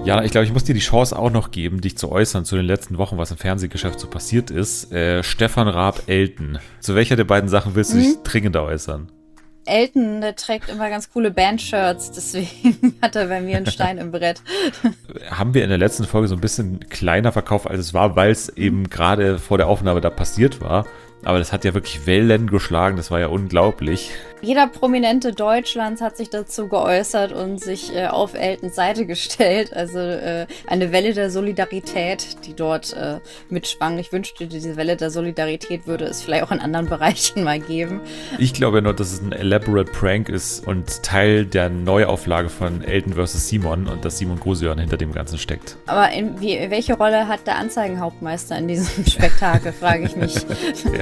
Ja, ich glaube, ich muss dir die Chance auch noch geben, dich zu äußern zu den letzten Wochen, was im Fernsehgeschäft so passiert ist. Stefan Raab, Elton. Zu welcher der beiden Sachen willst du dich dringender äußern? Elton, der trägt immer ganz coole Bandshirts, deswegen hat er bei mir einen Stein im Brett. Haben wir in der letzten Folge so ein bisschen kleiner verkauft, als es war, weil es eben gerade vor der Aufnahme da passiert war. Aber das hat ja wirklich Wellen geschlagen, das war ja unglaublich. Jeder Prominente Deutschlands hat sich dazu geäußert und sich auf Eltons Seite gestellt. Also eine Welle der Solidarität, die dort mitschwang. Ich wünschte, diese Welle der Solidarität würde es vielleicht auch in anderen Bereichen mal geben. Ich glaube ja nur, dass es ein elaborate Prank ist und Teil der Neuauflage von Elton vs. Simon und dass Simon Grusian hinter dem Ganzen steckt. Aber welche Rolle hat der Anzeigenhauptmeister in diesem Spektakel, frage ich mich. Ja.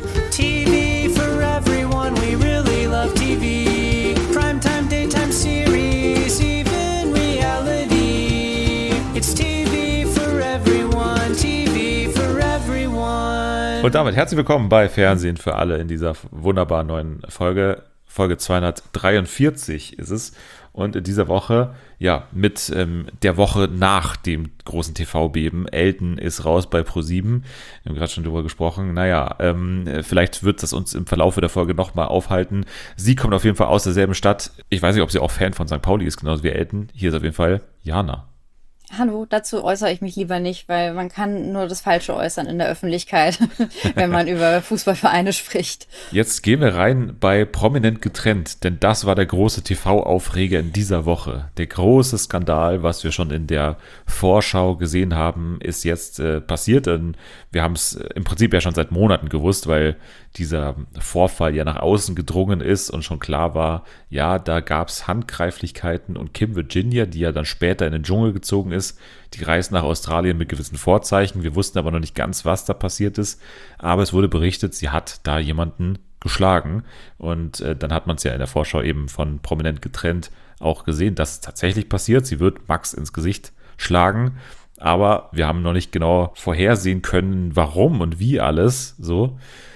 TV for everyone, we really love TV. Primetime, daytime series, even reality. It's TV for everyone, TV for everyone. Und damit herzlich willkommen bei Fernsehen für alle in dieser wunderbaren neuen Folge. Folge 243 ist es. Und in dieser Woche, ja, mit der Woche nach dem großen TV-Beben. Elton ist raus bei ProSieben. Wir haben gerade schon drüber gesprochen. Naja, vielleicht wird das uns im Verlaufe der Folge nochmal aufhalten. Sie kommt auf jeden Fall aus derselben Stadt. Ich weiß nicht, ob sie auch Fan von St. Pauli ist, genauso wie Elton. Hier ist auf jeden Fall Jana. Hallo, dazu äußere ich mich lieber nicht, weil man kann nur das Falsche äußern in der Öffentlichkeit, wenn man über Fußballvereine spricht. Jetzt gehen wir rein bei Prominent getrennt, denn das war der große TV-Aufreger in dieser Woche. Der große Skandal, was wir schon in der Vorschau gesehen haben, ist jetzt passiert. Und wir haben es im Prinzip ja schon seit Monaten gewusst, weil dieser Vorfall ja nach außen gedrungen ist und schon klar war, ja, da gab es Handgreiflichkeiten und Kim Virginia, die ja dann später in den Dschungel gezogen ist, die reist nach Australien mit gewissen Vorzeichen. Wir wussten aber noch nicht ganz, was da passiert ist, aber es wurde berichtet, sie hat da jemanden geschlagen und dann hat man es ja in der Vorschau eben von Prominent getrennt auch gesehen, dass es tatsächlich passiert. Sie wird Max ins Gesicht schlagen, aber wir haben noch nicht genau vorhersehen können, warum und wie alles so.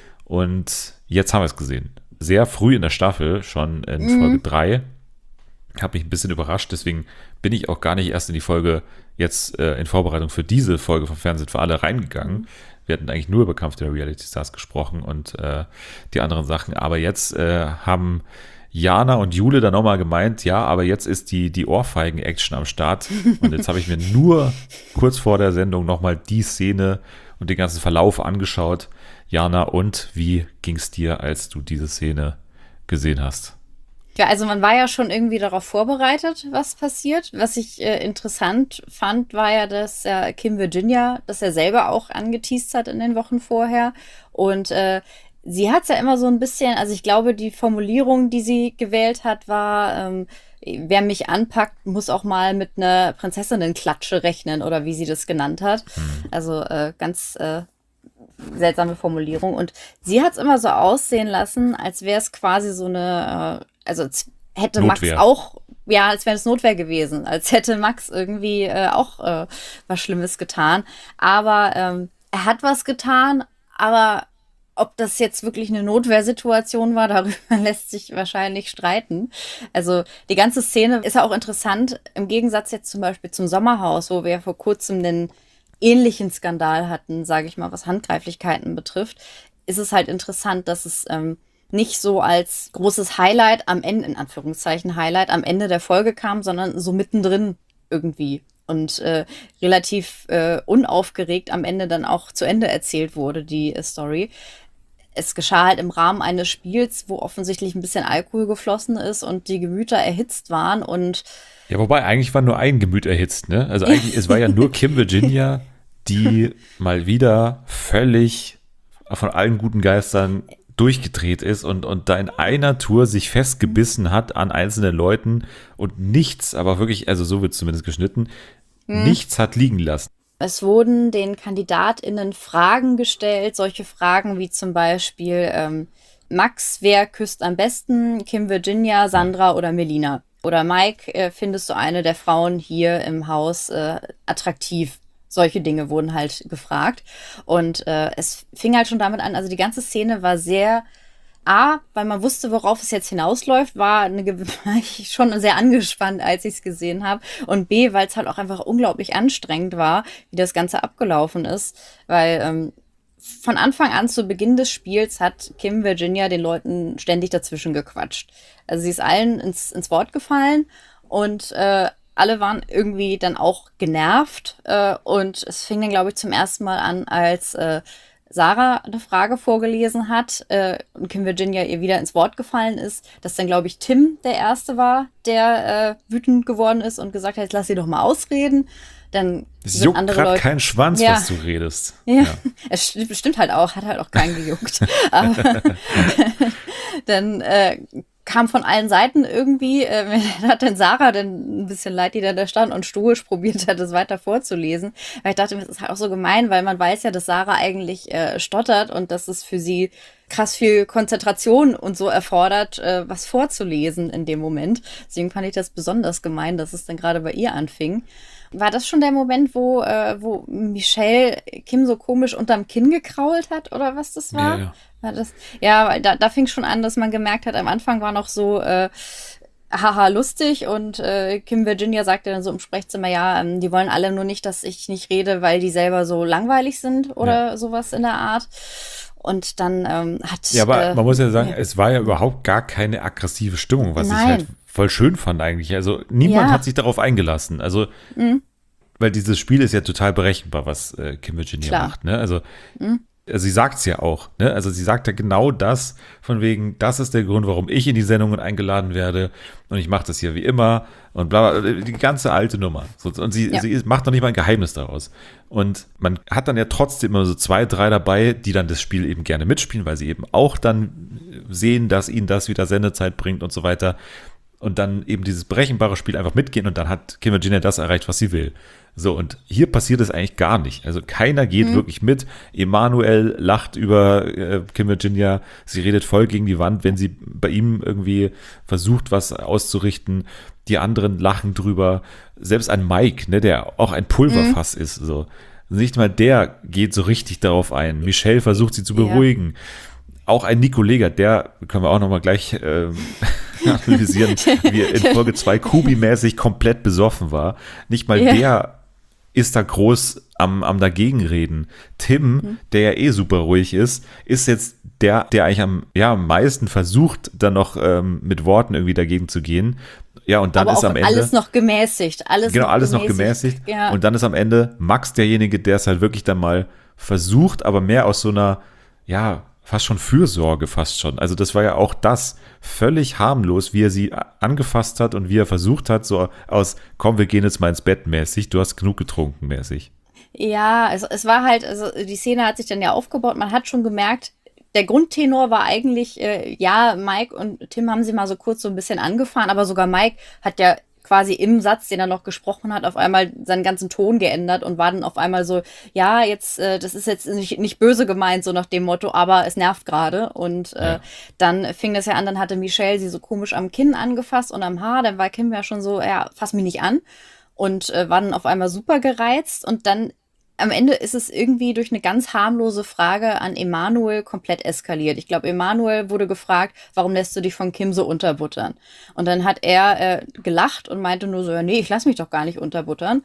Und jetzt haben wir es gesehen. Sehr früh in der Staffel, schon in Folge 3. Habe mich ein bisschen überrascht, deswegen bin ich auch gar nicht erst in die Folge jetzt in Vorbereitung für diese Folge von Fernsehen für alle reingegangen. Wir hatten eigentlich nur über Kampf der Reality Stars gesprochen und die anderen Sachen. Aber jetzt haben Jana und Jule dann nochmal gemeint, ja, aber jetzt ist die Ohrfeigen-Action am Start. Und jetzt habe ich mir nur kurz vor der Sendung nochmal die Szene und den ganzen Verlauf angeschaut. Jana, und wie ging es dir, als du diese Szene gesehen hast? Ja, also man war ja schon irgendwie darauf vorbereitet, was passiert. Was ich interessant fand, war ja, dass Kim Virginia, dass er selber auch angeteast hat in den Wochen vorher. Und sie hat es ja immer so ein bisschen, also ich glaube, die Formulierung, die sie gewählt hat, war, wer mich anpackt, muss auch mal mit einer Prinzessinnenklatsche rechnen oder wie sie das genannt hat. Also ganz seltsame Formulierung. Und sie hat es immer so aussehen lassen, als wäre es quasi so eine, also als hätte Notwehr. Max auch, ja, als wäre es Notwehr gewesen, als hätte Max irgendwie auch was Schlimmes getan. Aber er hat was getan, aber ob das jetzt wirklich eine Notwehrsituation war, darüber lässt sich wahrscheinlich streiten. Also die ganze Szene ist ja auch interessant, im Gegensatz jetzt zum Beispiel zum Sommerhaus, wo wir ja vor kurzem den ähnlichen Skandal hatten, sage ich mal, was Handgreiflichkeiten betrifft, ist es halt interessant, dass es nicht so als großes Highlight am Ende, in Anführungszeichen Highlight, am Ende der Folge kam, sondern so mittendrin irgendwie und relativ unaufgeregt am Ende dann auch zu Ende erzählt wurde, die Story. Es geschah halt im Rahmen eines Spiels, wo offensichtlich ein bisschen Alkohol geflossen ist und die Gemüter erhitzt waren und Ja, wobei, eigentlich war nur ein Gemüt erhitzt, ne? Also eigentlich, es war ja nur Kim Virginia, die mal wieder völlig von allen guten Geistern durchgedreht ist und da in einer Tour sich festgebissen hat an einzelnen Leuten und nichts, aber wirklich, also so wird es zumindest geschnitten, nichts hat liegen lassen. es wurden den KandidatInnen Fragen gestellt, solche Fragen wie zum Beispiel Max, wer küsst am besten? Kim Virginia, Sandra oder Melina? Oder Mike, findest du eine der Frauen hier im Haus attraktiv? Solche Dinge wurden halt gefragt. Und es fing halt schon damit an, also die ganze Szene war sehr Weil man wusste, worauf es jetzt hinausläuft, war ich schon sehr angespannt, als ich es gesehen habe. Und B, weil es halt auch einfach unglaublich anstrengend war, wie das Ganze abgelaufen ist. Weil von Anfang an zu Beginn des Spiels hat Kim Virginia den Leuten ständig dazwischen gequatscht. Also sie ist allen ins Wort gefallen und alle waren irgendwie dann auch genervt. Und es fing dann, glaube ich, zum ersten Mal an, als Sarah eine Frage vorgelesen hat und Kim Virginia ihr wieder ins Wort gefallen ist, dass dann, glaube ich, Tim der Erste war, der wütend geworden ist und gesagt hat, jetzt lass sie doch mal ausreden. Dann es juckt gerade keinen Schwanz, ja, was du redest. Ja, es stimmt halt auch, hat halt auch keinen gejuckt. Aber dann kam von allen Seiten irgendwie, hat dann Sarah dann ein bisschen leid, die da stand und stoisch probiert hat, das weiter vorzulesen. Weil ich dachte mir, das ist halt auch so gemein, weil man weiß ja, dass Sarah eigentlich stottert und dass es für sie krass viel Konzentration und so erfordert, was vorzulesen in dem Moment. Deswegen fand ich das besonders gemein, dass es dann gerade bei ihr anfing. War das schon der Moment, wo Michelle Kim so komisch unterm Kinn gekrault hat oder was das war? Ja. War das? Ja, weil da fing schon an, dass man gemerkt hat, am Anfang war noch so haha lustig und Kim Virginia sagte dann so im Sprechzimmer, ja, die wollen alle nur nicht, dass ich nicht rede, weil die selber so langweilig sind oder sowas in der Art. Und dann hat... Ja, aber man muss ja sagen, es war ja überhaupt gar keine aggressive Stimmung, was ich halt voll schön fand eigentlich. Also niemand hat sich darauf eingelassen. Also, weil dieses Spiel ist ja total berechenbar, was Kim Virginia macht. Ne? Also sie sagt es ja auch. Ne? Also sie sagt ja genau das, von wegen, das ist der Grund, warum ich in die Sendungen eingeladen werde und ich mache das hier wie immer und bla bla, die ganze alte Nummer. Und sie macht noch nicht mal ein Geheimnis daraus. Und man hat dann ja trotzdem immer so 2, 3 dabei, die dann das Spiel eben gerne mitspielen, weil sie eben auch dann sehen, dass ihnen das wieder Sendezeit bringt und so weiter. Und dann eben dieses berechenbare Spiel einfach mitgehen und dann hat Kim Virginia das erreicht, was sie will. So, und hier passiert es eigentlich gar nicht. Also keiner geht wirklich mit. Emanuel lacht über Kim Virginia. Sie redet voll gegen die Wand, wenn sie bei ihm irgendwie versucht, was auszurichten. Die anderen lachen drüber. Selbst ein Mike, ne, der auch ein Pulverfass ist. So. Nicht mal der geht so richtig darauf ein. Michelle versucht sie zu beruhigen. Auch ein Nico Legert, der können wir auch nochmal gleich analysieren, wie er in Folge 2 Kubi-mäßig komplett besoffen war. Nicht mal der ist da groß am Dagegenreden. Tim, der ja eh super ruhig ist jetzt der eigentlich am meisten versucht, dann noch mit Worten irgendwie dagegen zu gehen. Ja, und dann aber ist am Ende alles noch gemäßigt. Alles noch gemäßigt. Ja. Und dann ist am Ende Max derjenige, der es halt wirklich dann mal versucht, aber mehr aus so einer, fast schon Fürsorge fast schon. Also das war ja auch das völlig harmlos, wie er sie angefasst hat und wie er versucht hat, so aus, komm, wir gehen jetzt mal ins Bett mäßig, du hast genug getrunken mäßig. Ja, es war halt, also die Szene hat sich dann ja aufgebaut, man hat schon gemerkt, der Grundtenor war eigentlich, Mike und Tim haben sie mal so kurz so ein bisschen angefahren, aber sogar Mike hat ja quasi im Satz, den er noch gesprochen hat, auf einmal seinen ganzen Ton geändert und war dann auf einmal so, ja, jetzt, das ist jetzt nicht böse gemeint, so nach dem Motto, aber es nervt gerade. Und dann fing das ja an, dann hatte Michelle sie so komisch am Kinn angefasst und am Haar, dann war Kim ja schon so, fass mich nicht an und war dann auf einmal super gereizt und dann am Ende ist es irgendwie durch eine ganz harmlose Frage an Emanuel komplett eskaliert. Ich glaube, Emanuel wurde gefragt, warum lässt du dich von Kim so unterbuttern? Und dann hat er gelacht und meinte nur so, ja, nee, ich lass mich doch gar nicht unterbuttern.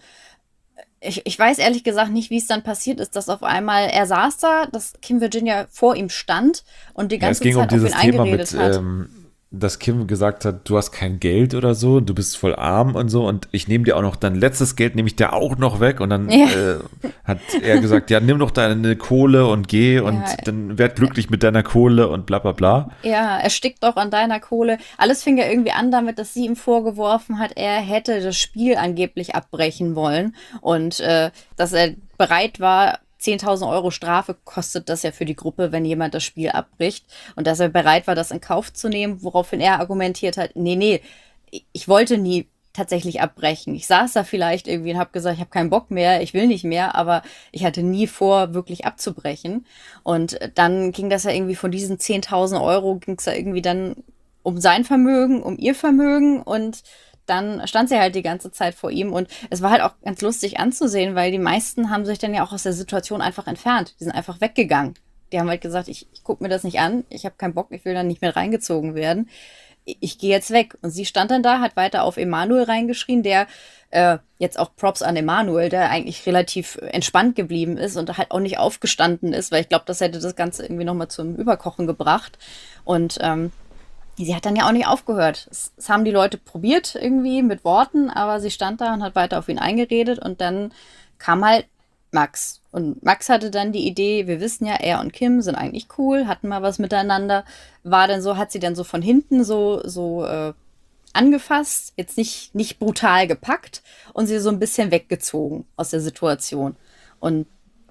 Ich weiß ehrlich gesagt nicht, wie es dann passiert ist, dass auf einmal er saß da, dass Kim Virginia vor ihm stand und die ganze Zeit auf ihn eingeredet hat. Dass Kim gesagt hat, du hast kein Geld oder so, du bist voll arm und so und ich nehme dir auch noch dein letztes Geld, nehme ich dir auch noch weg und dann hat er gesagt, ja, nimm doch deine Kohle und geh und dann werd glücklich mit deiner Kohle und bla bla bla. Ja, erstickt doch an deiner Kohle. Alles fing ja irgendwie an damit, dass sie ihm vorgeworfen hat, er hätte das Spiel angeblich abbrechen wollen und dass er bereit war, 10.000 Euro Strafe kostet das ja für die Gruppe, wenn jemand das Spiel abbricht. Und dass er bereit war, das in Kauf zu nehmen, woraufhin er argumentiert hat, nee, ich wollte nie tatsächlich abbrechen. Ich saß da vielleicht irgendwie und habe gesagt, ich habe keinen Bock mehr, ich will nicht mehr, aber ich hatte nie vor, wirklich abzubrechen. Und dann ging das ja irgendwie von diesen 10.000 Euro, ging es ja irgendwie dann um sein Vermögen, um ihr Vermögen und dann stand sie halt die ganze Zeit vor ihm und es war halt auch ganz lustig anzusehen, weil die meisten haben sich dann ja auch aus der Situation einfach entfernt. Die sind einfach weggegangen. die haben halt gesagt, ich gucke mir das nicht an, ich habe keinen Bock, ich will da nicht mehr reingezogen werden. Ich gehe jetzt weg. Und sie stand dann da, hat weiter auf Emanuel reingeschrien, der jetzt auch Props an Emanuel, der eigentlich relativ entspannt geblieben ist und halt auch nicht aufgestanden ist, weil ich glaube, das hätte das Ganze irgendwie nochmal zum Überkochen gebracht. Und sie hat dann ja auch nicht aufgehört. Es haben die Leute probiert irgendwie mit Worten, aber sie stand da und hat weiter auf ihn eingeredet und dann kam halt Max. Und Max hatte dann die Idee, wir wissen ja, er und Kim sind eigentlich cool, hatten mal was miteinander. Hat sie dann so von hinten so angefasst, jetzt nicht brutal gepackt und sie so ein bisschen weggezogen aus der Situation. Und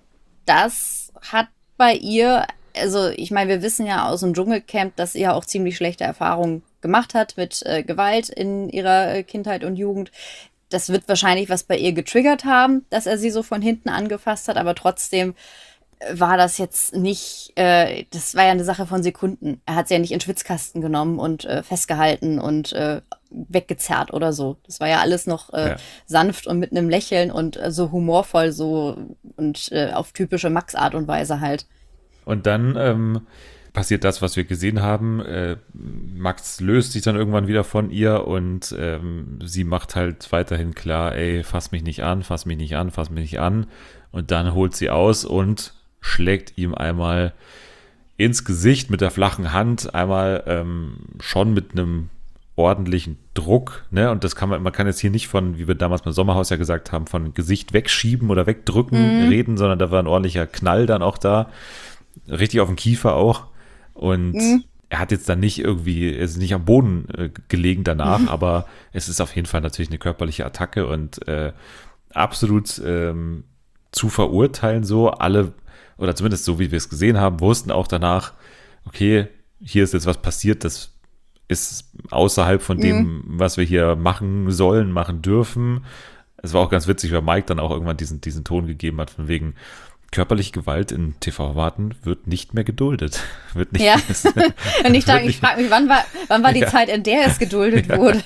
das hat bei ihr, also ich meine, wir wissen ja aus dem Dschungelcamp, dass sie ja auch ziemlich schlechte Erfahrungen gemacht hat mit Gewalt in ihrer Kindheit und Jugend. Das wird wahrscheinlich was bei ihr getriggert haben, dass er sie so von hinten angefasst hat, aber trotzdem war das jetzt nicht, das war ja eine Sache von Sekunden. Er hat sie ja nicht in den Schwitzkasten genommen und festgehalten und weggezerrt oder so. Das war ja alles noch sanft und mit einem Lächeln und so humorvoll so und auf typische Max-Art und Weise halt. Und dann passiert das, was wir gesehen haben. Max löst sich dann irgendwann wieder von ihr und sie macht halt weiterhin klar, ey, fass mich nicht an, fass mich nicht an, fass mich nicht an. Und dann holt sie aus und schlägt ihm einmal ins Gesicht mit der flachen Hand, einmal schon mit einem ordentlichen Druck, ne? Und das man kann jetzt hier nicht von, wie wir damals beim Sommerhaus ja gesagt haben, von Gesicht wegschieben oder wegdrücken reden, sondern da war ein ordentlicher Knall dann auch da. Richtig auf den Kiefer auch. Und er hat jetzt dann nicht irgendwie, er ist nicht am Boden gelegen danach, aber es ist auf jeden Fall natürlich eine körperliche Attacke und absolut zu verurteilen so. Alle, oder zumindest so, wie wir es gesehen haben, wussten auch danach, okay, hier ist jetzt was passiert, das ist außerhalb von dem, was wir hier machen sollen, machen dürfen. Es war auch ganz witzig, weil Mike dann auch irgendwann diesen Ton gegeben hat, von wegen, körperliche Gewalt in TV-Formaten wird nicht mehr geduldet. Wird nicht Und ich frage mich, wann war die Zeit, in der es geduldet wurde?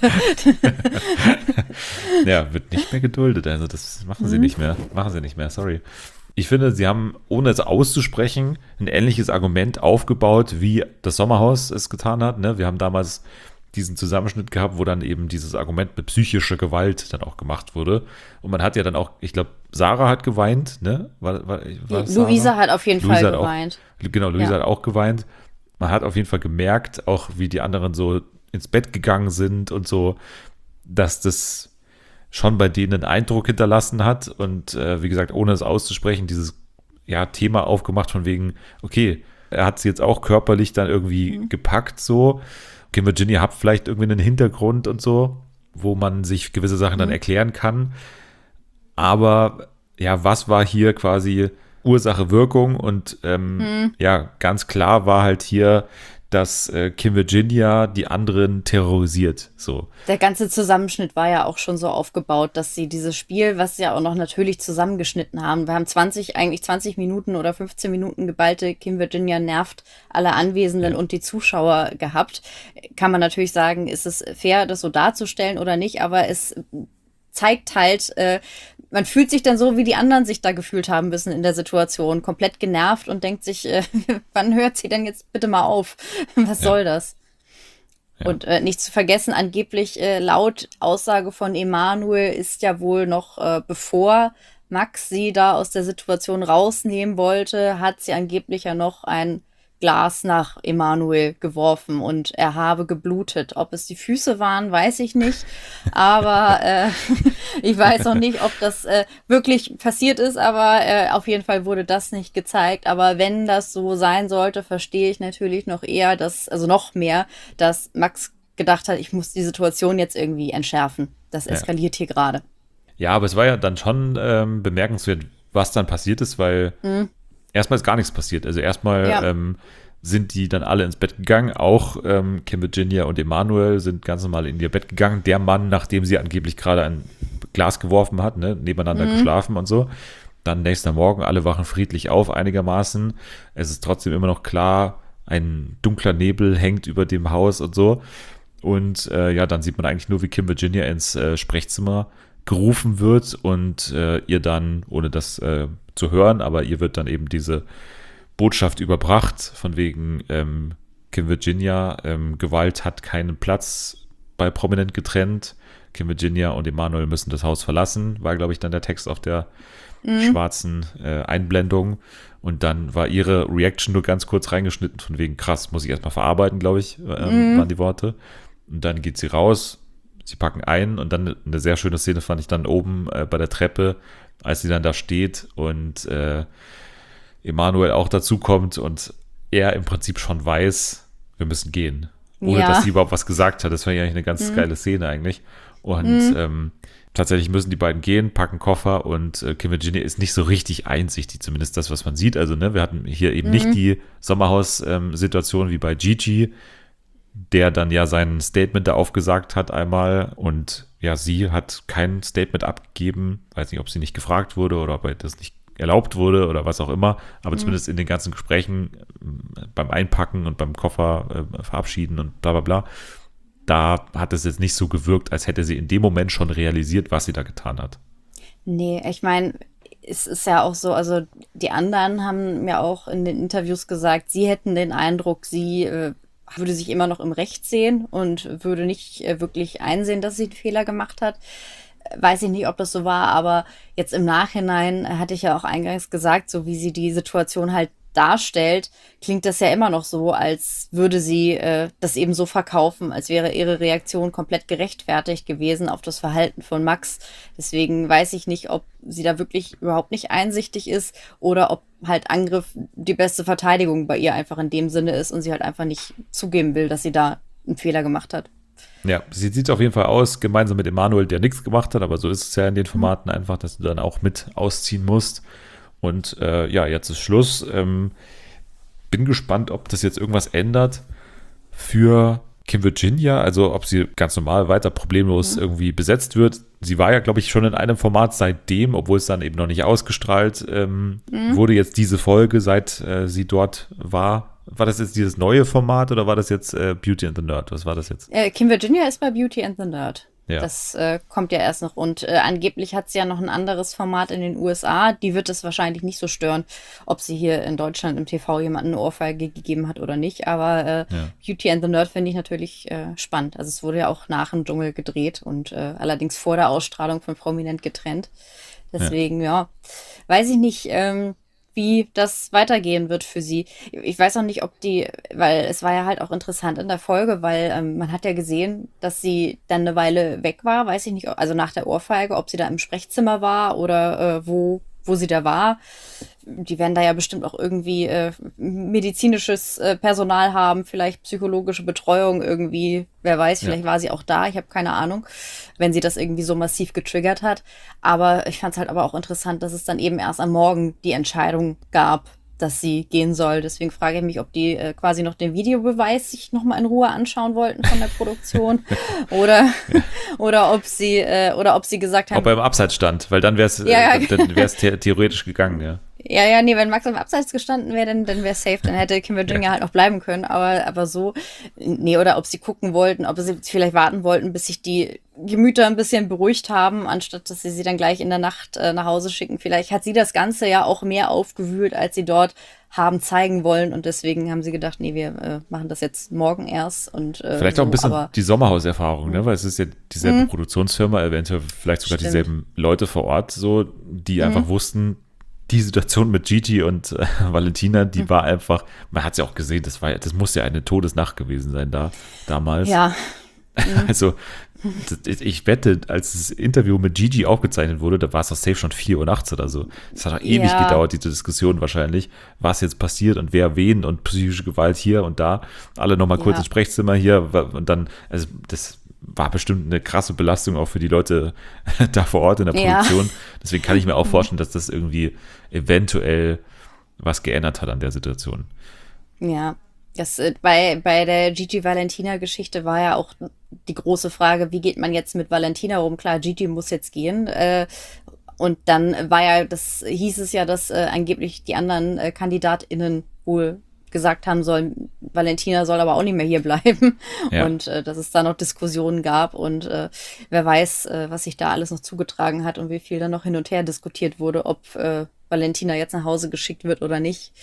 Ja, wird nicht mehr geduldet. Also das machen sie nicht mehr. Machen sie nicht mehr, sorry. Ich finde, sie haben, ohne es auszusprechen, ein ähnliches Argument aufgebaut, wie das Sommerhaus es getan hat. Ne? Wir haben damals diesen Zusammenschnitt gehabt, wo dann eben dieses Argument mit psychischer Gewalt dann auch gemacht wurde. Und man hat ja dann auch, ich glaube, Sarah hat geweint, ne? Luisa hat auf jeden Fall geweint. Luisa hat auch geweint. Man hat auf jeden Fall gemerkt, auch wie die anderen so ins Bett gegangen sind und so, dass das schon bei denen einen Eindruck hinterlassen hat. Und wie gesagt, ohne es auszusprechen, dieses Thema aufgemacht von wegen, okay, er hat sie jetzt auch körperlich dann irgendwie gepackt so. Kim Virginia hat vielleicht irgendwie einen Hintergrund und so, wo man sich gewisse Sachen dann erklären kann. Aber was war hier quasi Ursache, Wirkung? Und ganz klar war halt hier, dass Kim Virginia die anderen terrorisiert. So. Der ganze Zusammenschnitt war ja auch schon so aufgebaut, dass sie dieses Spiel, was sie ja auch noch natürlich zusammengeschnitten haben, wir haben 20 Minuten oder 15 Minuten geballte Kim Virginia nervt alle Anwesenden und die Zuschauer gehabt. Kann man natürlich sagen, ist es fair, das so darzustellen oder nicht, aber es zeigt halt, man fühlt sich dann so, wie die anderen sich da gefühlt haben müssen in der Situation, komplett genervt und denkt sich, wann hört sie denn jetzt bitte mal auf? Was soll das? Ja. Und nicht zu vergessen, angeblich laut Aussage von Emanuel ist ja wohl noch, bevor Max sie da aus der Situation rausnehmen wollte, hat sie angeblich ja noch ein Glas nach Emanuel geworfen und er habe geblutet. Ob es die Füße waren, weiß ich nicht. Aber ich weiß auch nicht, ob das wirklich passiert ist. Aber auf jeden Fall wurde das nicht gezeigt. Aber wenn das so sein sollte, verstehe ich natürlich noch mehr, dass Max gedacht hat, ich muss die Situation jetzt irgendwie entschärfen. Das eskaliert hier gerade. Ja, aber es war ja dann schon bemerkenswert, was dann passiert ist, weil erstmal ist gar nichts passiert. Also erstmal sind die dann alle ins Bett gegangen. Auch Kim Virginia und Emanuel sind ganz normal in ihr Bett gegangen. Der Mann, nachdem sie angeblich gerade ein Glas geworfen hat, ne, nebeneinander geschlafen und so. Dann nächster Morgen, alle wachen friedlich auf einigermaßen. Es ist trotzdem immer noch klar, ein dunkler Nebel hängt über dem Haus und so. Und dann sieht man eigentlich nur, wie Kim Virginia ins Sprechzimmer gerufen wird und ihr dann, ohne das zu hören, aber ihr wird dann eben diese Botschaft überbracht, von wegen Kim Virginia, Gewalt hat keinen Platz bei Prominent getrennt. Kim Virginia und Emanuel müssen das Haus verlassen, war, glaube ich, dann der Text auf der schwarzen Einblendung. Und dann war ihre Reaction nur ganz kurz reingeschnitten, von wegen krass, muss ich erstmal verarbeiten, glaube ich, waren die Worte. Und dann geht sie raus, sie packen ein und dann eine sehr schöne Szene fand ich dann oben bei der Treppe, als sie dann da steht und Emanuel auch dazukommt und er im Prinzip schon weiß, wir müssen gehen. Ohne dass sie überhaupt was gesagt hat. Das war ja eigentlich eine ganz geile Szene eigentlich. Und tatsächlich müssen die beiden gehen, packen Koffer und Kim Virginia ist nicht so richtig einsichtig, zumindest das, was man sieht. Also, ne, wir hatten hier eben nicht die Sommerhaus-Situation wie bei Gigi, der dann ja sein Statement da aufgesagt hat einmal und ja, sie hat kein Statement abgegeben. Weiß nicht, ob sie nicht gefragt wurde oder ob das nicht erlaubt wurde oder was auch immer, aber zumindest in den ganzen Gesprächen beim Einpacken und beim Koffer verabschieden und bla bla bla, da hat es jetzt nicht so gewirkt, als hätte sie in dem Moment schon realisiert, was sie da getan hat. Nee, ich meine, es ist ja auch so, also die anderen haben mir auch in den Interviews gesagt, sie hätten den Eindruck, sie würde sich immer noch im Recht sehen und würde nicht wirklich einsehen, dass sie einen Fehler gemacht hat. Weiß ich nicht, ob das so war, aber jetzt im Nachhinein hatte ich ja auch eingangs gesagt, so wie sie die Situation halt darstellt, klingt das ja immer noch so, als würde sie das eben so verkaufen, als wäre ihre Reaktion komplett gerechtfertigt gewesen auf das Verhalten von Max. Deswegen weiß ich nicht, ob sie da wirklich überhaupt nicht einsichtig ist oder ob halt Angriff die beste Verteidigung bei ihr einfach in dem Sinne ist und sie halt einfach nicht zugeben will, dass sie da einen Fehler gemacht hat. Ja, sie sieht auf jeden Fall aus, gemeinsam mit Emanuel, der nichts gemacht hat, aber so ist es ja in den Formaten einfach, dass du dann auch mit ausziehen musst. Und ja, jetzt ist Schluss. Bin gespannt, ob das jetzt irgendwas ändert für Kim Virginia, also ob sie ganz normal weiter problemlos irgendwie besetzt wird. Sie war ja, glaube ich, schon in einem Format seitdem, obwohl es dann eben noch nicht ausgestrahlt wurde, jetzt diese Folge, seit sie dort war. War das jetzt dieses neue Format oder war das jetzt Beauty and the Nerd? Was war das jetzt? Kim Virginia ist bei Beauty and the Nerd. Ja. Das kommt ja erst noch. Und angeblich hat sie ja noch ein anderes Format in den USA. Die wird es wahrscheinlich nicht so stören, ob sie hier in Deutschland im TV jemanden eine Ohrfeige gegeben hat oder nicht. Aber Beauty and the Nerd finde ich natürlich spannend. Also es wurde ja auch nach dem Dschungel gedreht und allerdings vor der Ausstrahlung von Prominent getrennt. Deswegen, ja weiß ich nicht, wie das weitergehen wird für sie. Ich weiß auch nicht, ob weil es war ja halt auch interessant in der Folge, weil man hat ja gesehen, dass sie dann eine Weile weg war, weiß ich nicht, also nach der Ohrfeige, ob sie da im Sprechzimmer war oder wo sie da war. Die werden da ja bestimmt auch irgendwie medizinisches Personal haben, vielleicht psychologische Betreuung irgendwie, wer weiß, vielleicht war sie auch da, ich habe keine Ahnung, wenn sie das irgendwie so massiv getriggert hat. Aber ich fand es halt aber auch interessant, dass es dann eben erst am Morgen die Entscheidung gab, dass sie gehen soll. Deswegen frage ich mich, ob die quasi noch den Videobeweis sich nochmal in Ruhe anschauen wollten von der Produktion oder ob sie gesagt haben. Ob er im Abseits stand, weil dann wäre es theoretisch gegangen, ja. Ja, nee, wenn Max am Abseits gestanden wäre, dann wäre es safe, dann hätte Kim Virginia halt noch bleiben können, aber so, nee, oder ob sie gucken wollten, ob sie vielleicht warten wollten, bis sich die Gemüter ein bisschen beruhigt haben, anstatt dass sie dann gleich in der Nacht nach Hause schicken. Vielleicht hat sie das Ganze ja auch mehr aufgewühlt, als sie dort haben zeigen wollen und deswegen haben sie gedacht, nee, wir machen das jetzt morgen erst und vielleicht auch ein bisschen die Sommerhauserfahrung, ne, weil es ist ja dieselbe Produktionsfirma, eventuell vielleicht sogar dieselben Leute vor Ort, so, die einfach wussten, die Situation mit Gigi und Valentina, die war einfach, man hat es ja auch gesehen, das muss ja eine Todesnacht gewesen sein damals. Ja. Also ich wette, als das Interview mit Gigi aufgezeichnet wurde, da war es doch safe schon 4 Uhr nachts oder so. Es hat doch ewig gedauert, diese Diskussion wahrscheinlich, was jetzt passiert und wer wen und psychische Gewalt hier und da. Alle nochmal kurz ins Sprechzimmer hier und dann, also das war bestimmt eine krasse Belastung auch für die Leute da vor Ort in der Produktion. Deswegen kann ich mir auch vorstellen, dass das irgendwie eventuell was geändert hat an der Situation. Ja, das bei der Gigi-Valentina-Geschichte war ja auch die große Frage, wie geht man jetzt mit Valentina rum? Klar, Gigi muss jetzt gehen. Und dann hieß es ja, dass angeblich die anderen KandidatInnen wohl gesagt haben sollen, Valentina soll aber auch nicht mehr hier bleiben und dass es da noch Diskussionen gab und wer weiß, was sich da alles noch zugetragen hat und wie viel da noch hin und her diskutiert wurde, ob Valentina jetzt nach Hause geschickt wird oder nicht.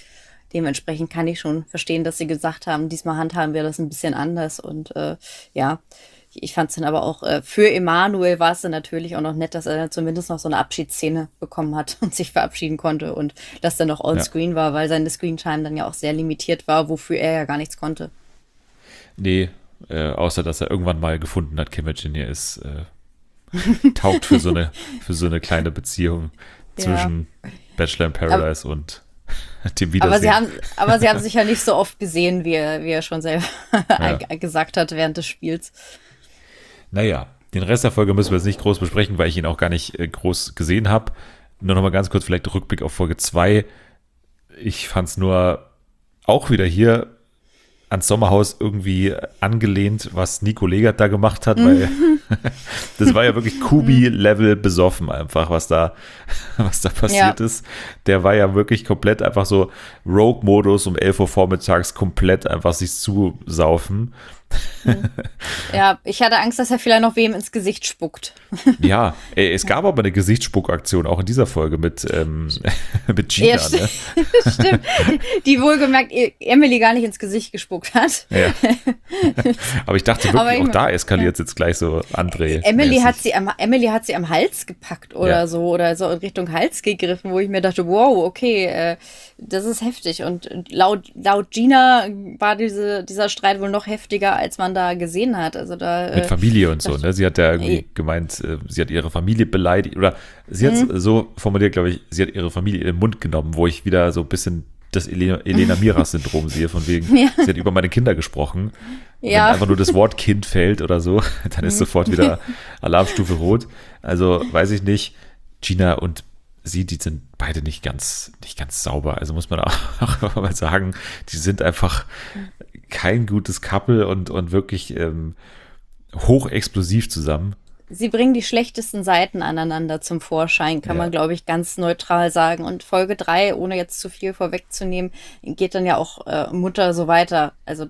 dementsprechend kann ich schon verstehen, dass sie gesagt haben, diesmal handhaben wir das ein bisschen anders. Und ja, ich fand es dann aber auch, für Emanuel war es dann natürlich auch noch nett, dass er dann zumindest noch so eine Abschiedsszene bekommen hat und sich verabschieden konnte und das dann noch on-screen war, weil seine Screentime dann ja auch sehr limitiert war, wofür er ja gar nichts konnte. Nee, außer dass er irgendwann mal gefunden hat, Kim Virginia ist taugt für so eine kleine Beziehung zwischen Bachelor in Paradise und dem Wiedersehen. Aber sie haben sich ja nicht so oft gesehen, wie er schon selber gesagt hat während des Spiels. Naja, den Rest der Folge müssen wir jetzt nicht groß besprechen, weil ich ihn auch gar nicht groß gesehen habe. Nur noch mal ganz kurz vielleicht Rückblick auf Folge 2. Ich fand es nur auch wieder hier ans Sommerhaus irgendwie angelehnt, was Nico Legert da gemacht hat, weil das war ja wirklich Kubi-Level besoffen einfach, was da passiert ist. Der war ja wirklich komplett einfach so Rogue-Modus um 11 Uhr vormittags komplett einfach sich zusaufen. Ja, ich hatte Angst, dass er vielleicht noch wem ins Gesicht spuckt. Ja, es gab aber eine Gesichtsspuckaktion auch in dieser Folge mit Gina. Ja, ne? Stimmt. Die wohlgemerkt Emily gar nicht ins Gesicht gespuckt hat. Ja. Aber ich dachte wirklich, auch da eskaliert es jetzt gleich so André. Emily hat sie am Hals gepackt oder so in Richtung Hals gegriffen, wo ich mir dachte, wow, okay, das ist heftig. Und laut Gina war dieser Streit wohl noch heftiger, als man da gesehen hat. Also da, mit Familie und so, ne? Sie hat ja irgendwie gemeint, sie hat ihre Familie beleidigt, oder sie hat es so formuliert, glaube ich, sie hat ihre Familie in den Mund genommen, wo ich wieder so ein bisschen das Elena Miras-Syndrom sehe, von wegen, sie hat über meine Kinder gesprochen. Ja. Wenn einfach nur das Wort Kind fällt oder so, dann ist sofort wieder Alarmstufe rot. Also, weiß ich nicht, Gina und sie, die sind beide nicht ganz sauber. Also muss man auch mal sagen, die sind einfach kein gutes Couple und wirklich hochexplosiv zusammen. Sie bringen die schlechtesten Seiten aneinander zum Vorschein, kann man, glaube ich, ganz neutral sagen. Und Folge 3, ohne jetzt zu viel vorwegzunehmen, geht dann ja auch Mutter so weiter. Also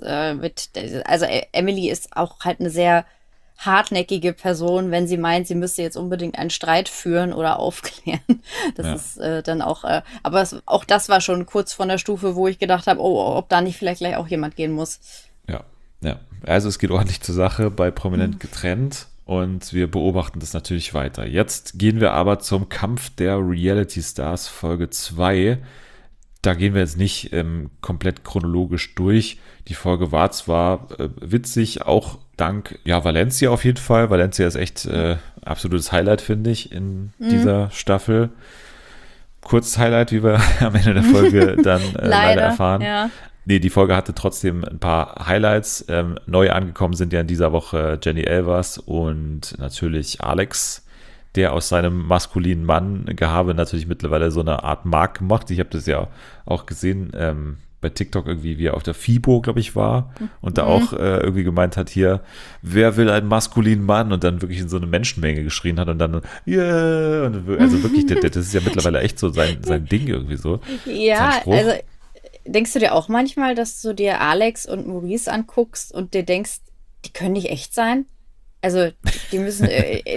Emily ist auch halt eine sehr hartnäckige Person, wenn sie meint, sie müsste jetzt unbedingt einen Streit führen oder aufklären. Das ist dann auch, aber auch das war schon kurz von der Stufe, wo ich gedacht habe, ob da nicht vielleicht gleich auch jemand gehen muss. Ja. Also es geht ordentlich zur Sache bei Prominent getrennt und wir beobachten das natürlich weiter. Jetzt gehen wir aber zum Kampf der Reality Stars Folge 2. Da gehen wir jetzt nicht komplett chronologisch durch. Die Folge war zwar witzig, auch dank Valencia auf jeden Fall. Valencia ist echt absolutes Highlight, finde ich, in dieser Staffel. Kurzes Highlight, wie wir am Ende der Folge dann leider erfahren. Ja. Nee, die Folge hatte trotzdem ein paar Highlights. Neu angekommen sind ja in dieser Woche Jenny Elvers und natürlich Alex, der aus seinem maskulinen Mann-Gehabe natürlich mittlerweile so eine Art Mark gemacht. Ich habe das ja auch gesehen bei TikTok irgendwie, wie er auf der FIBO, glaube ich, war und da auch irgendwie gemeint hat, hier, wer will einen maskulinen Mann? Und dann wirklich in so eine Menschenmenge geschrien hat und dann, yeah! Und also wirklich, das ist ja mittlerweile echt so sein Ding irgendwie so. Ja, also denkst du dir auch manchmal, dass du dir Alex und Maurice anguckst und dir denkst, die können nicht echt sein? Also, die müssen,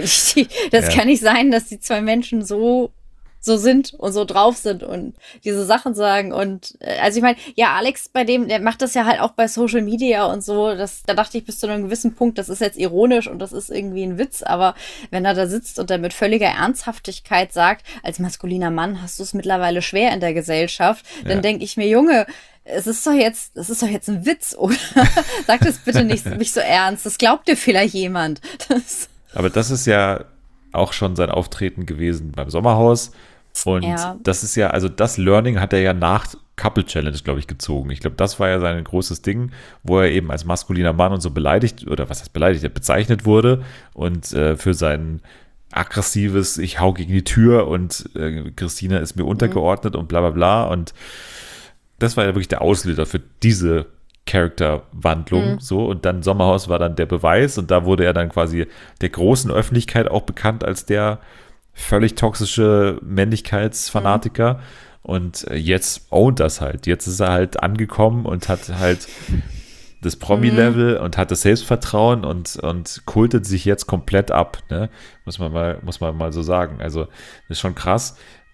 das kann nicht sein, dass die zwei Menschen so sind und so drauf sind und diese Sachen sagen. Und also ich meine, ja, Alex, der macht das ja halt auch bei Social Media und so. Da dachte ich bis zu einem gewissen Punkt, das ist jetzt ironisch und das ist irgendwie ein Witz. Aber wenn er da sitzt und er mit völliger Ernsthaftigkeit sagt, als maskuliner Mann hast du es mittlerweile schwer in der Gesellschaft, dann denke ich mir, Junge, es ist doch jetzt ein Witz, oder? Sag das bitte nicht so ernst. Das glaubt dir vielleicht jemand. Aber das ist ja auch schon sein Auftreten gewesen beim Sommerhaus. Und das ist ja, also das Learning hat er ja nach Couple Challenge, glaube ich, gezogen. Ich glaube, das war ja sein großes Ding, wo er eben als maskuliner Mann und so beleidigt, oder was heißt beleidigt, er bezeichnet wurde und für sein aggressives, ich hau gegen die Tür und Christina ist mir untergeordnet und bla bla bla. Und das war ja wirklich der Auslöser für diese Charakterwandlung, so, und dann Sommerhaus war dann der Beweis und da wurde er dann quasi der großen Öffentlichkeit auch bekannt als der völlig toxische Männlichkeitsfanatiker und jetzt ownt das halt. Jetzt ist er halt angekommen und hat halt das Promi-Level und hat das Selbstvertrauen und kultet sich jetzt komplett ab, ne? Muss man mal so sagen. Also das ist schon krass.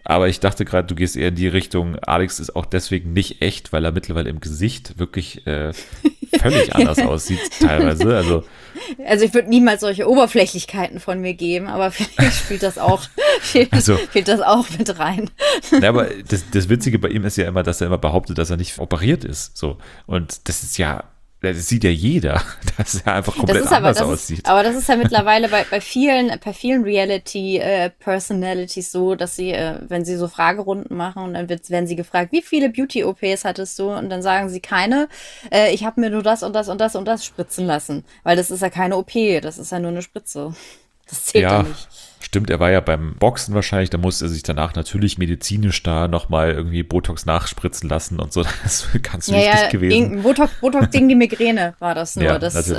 Aber ich dachte gerade, du gehst eher in die Richtung, Alex ist auch deswegen nicht echt, weil er mittlerweile im Gesicht wirklich völlig anders aussieht teilweise. Also ich würde niemals solche Oberflächlichkeiten von mir geben, aber vielleicht spielt das auch mit rein. Ja, aber das Witzige bei ihm ist ja immer, dass er immer behauptet, dass er nicht operiert ist. So. Und das sieht ja jeder, dass er einfach komplett anders aussieht. Aber das ist ja mittlerweile bei vielen Reality-Personalities so, dass sie, wenn sie so Fragerunden machen und dann werden sie gefragt, wie viele Beauty-OPs hattest du? Und dann sagen sie keine, ich habe mir nur das und das und das und das spritzen lassen. Weil das ist ja keine OP, das ist ja nur eine Spritze. Das zählt ja nicht. Stimmt, er war ja beim Boxen wahrscheinlich, da musste er sich danach natürlich medizinisch da nochmal irgendwie Botox nachspritzen lassen und so. Das ist ganz wichtig gewesen. Botox gegen die Migräne war das nur. Ja,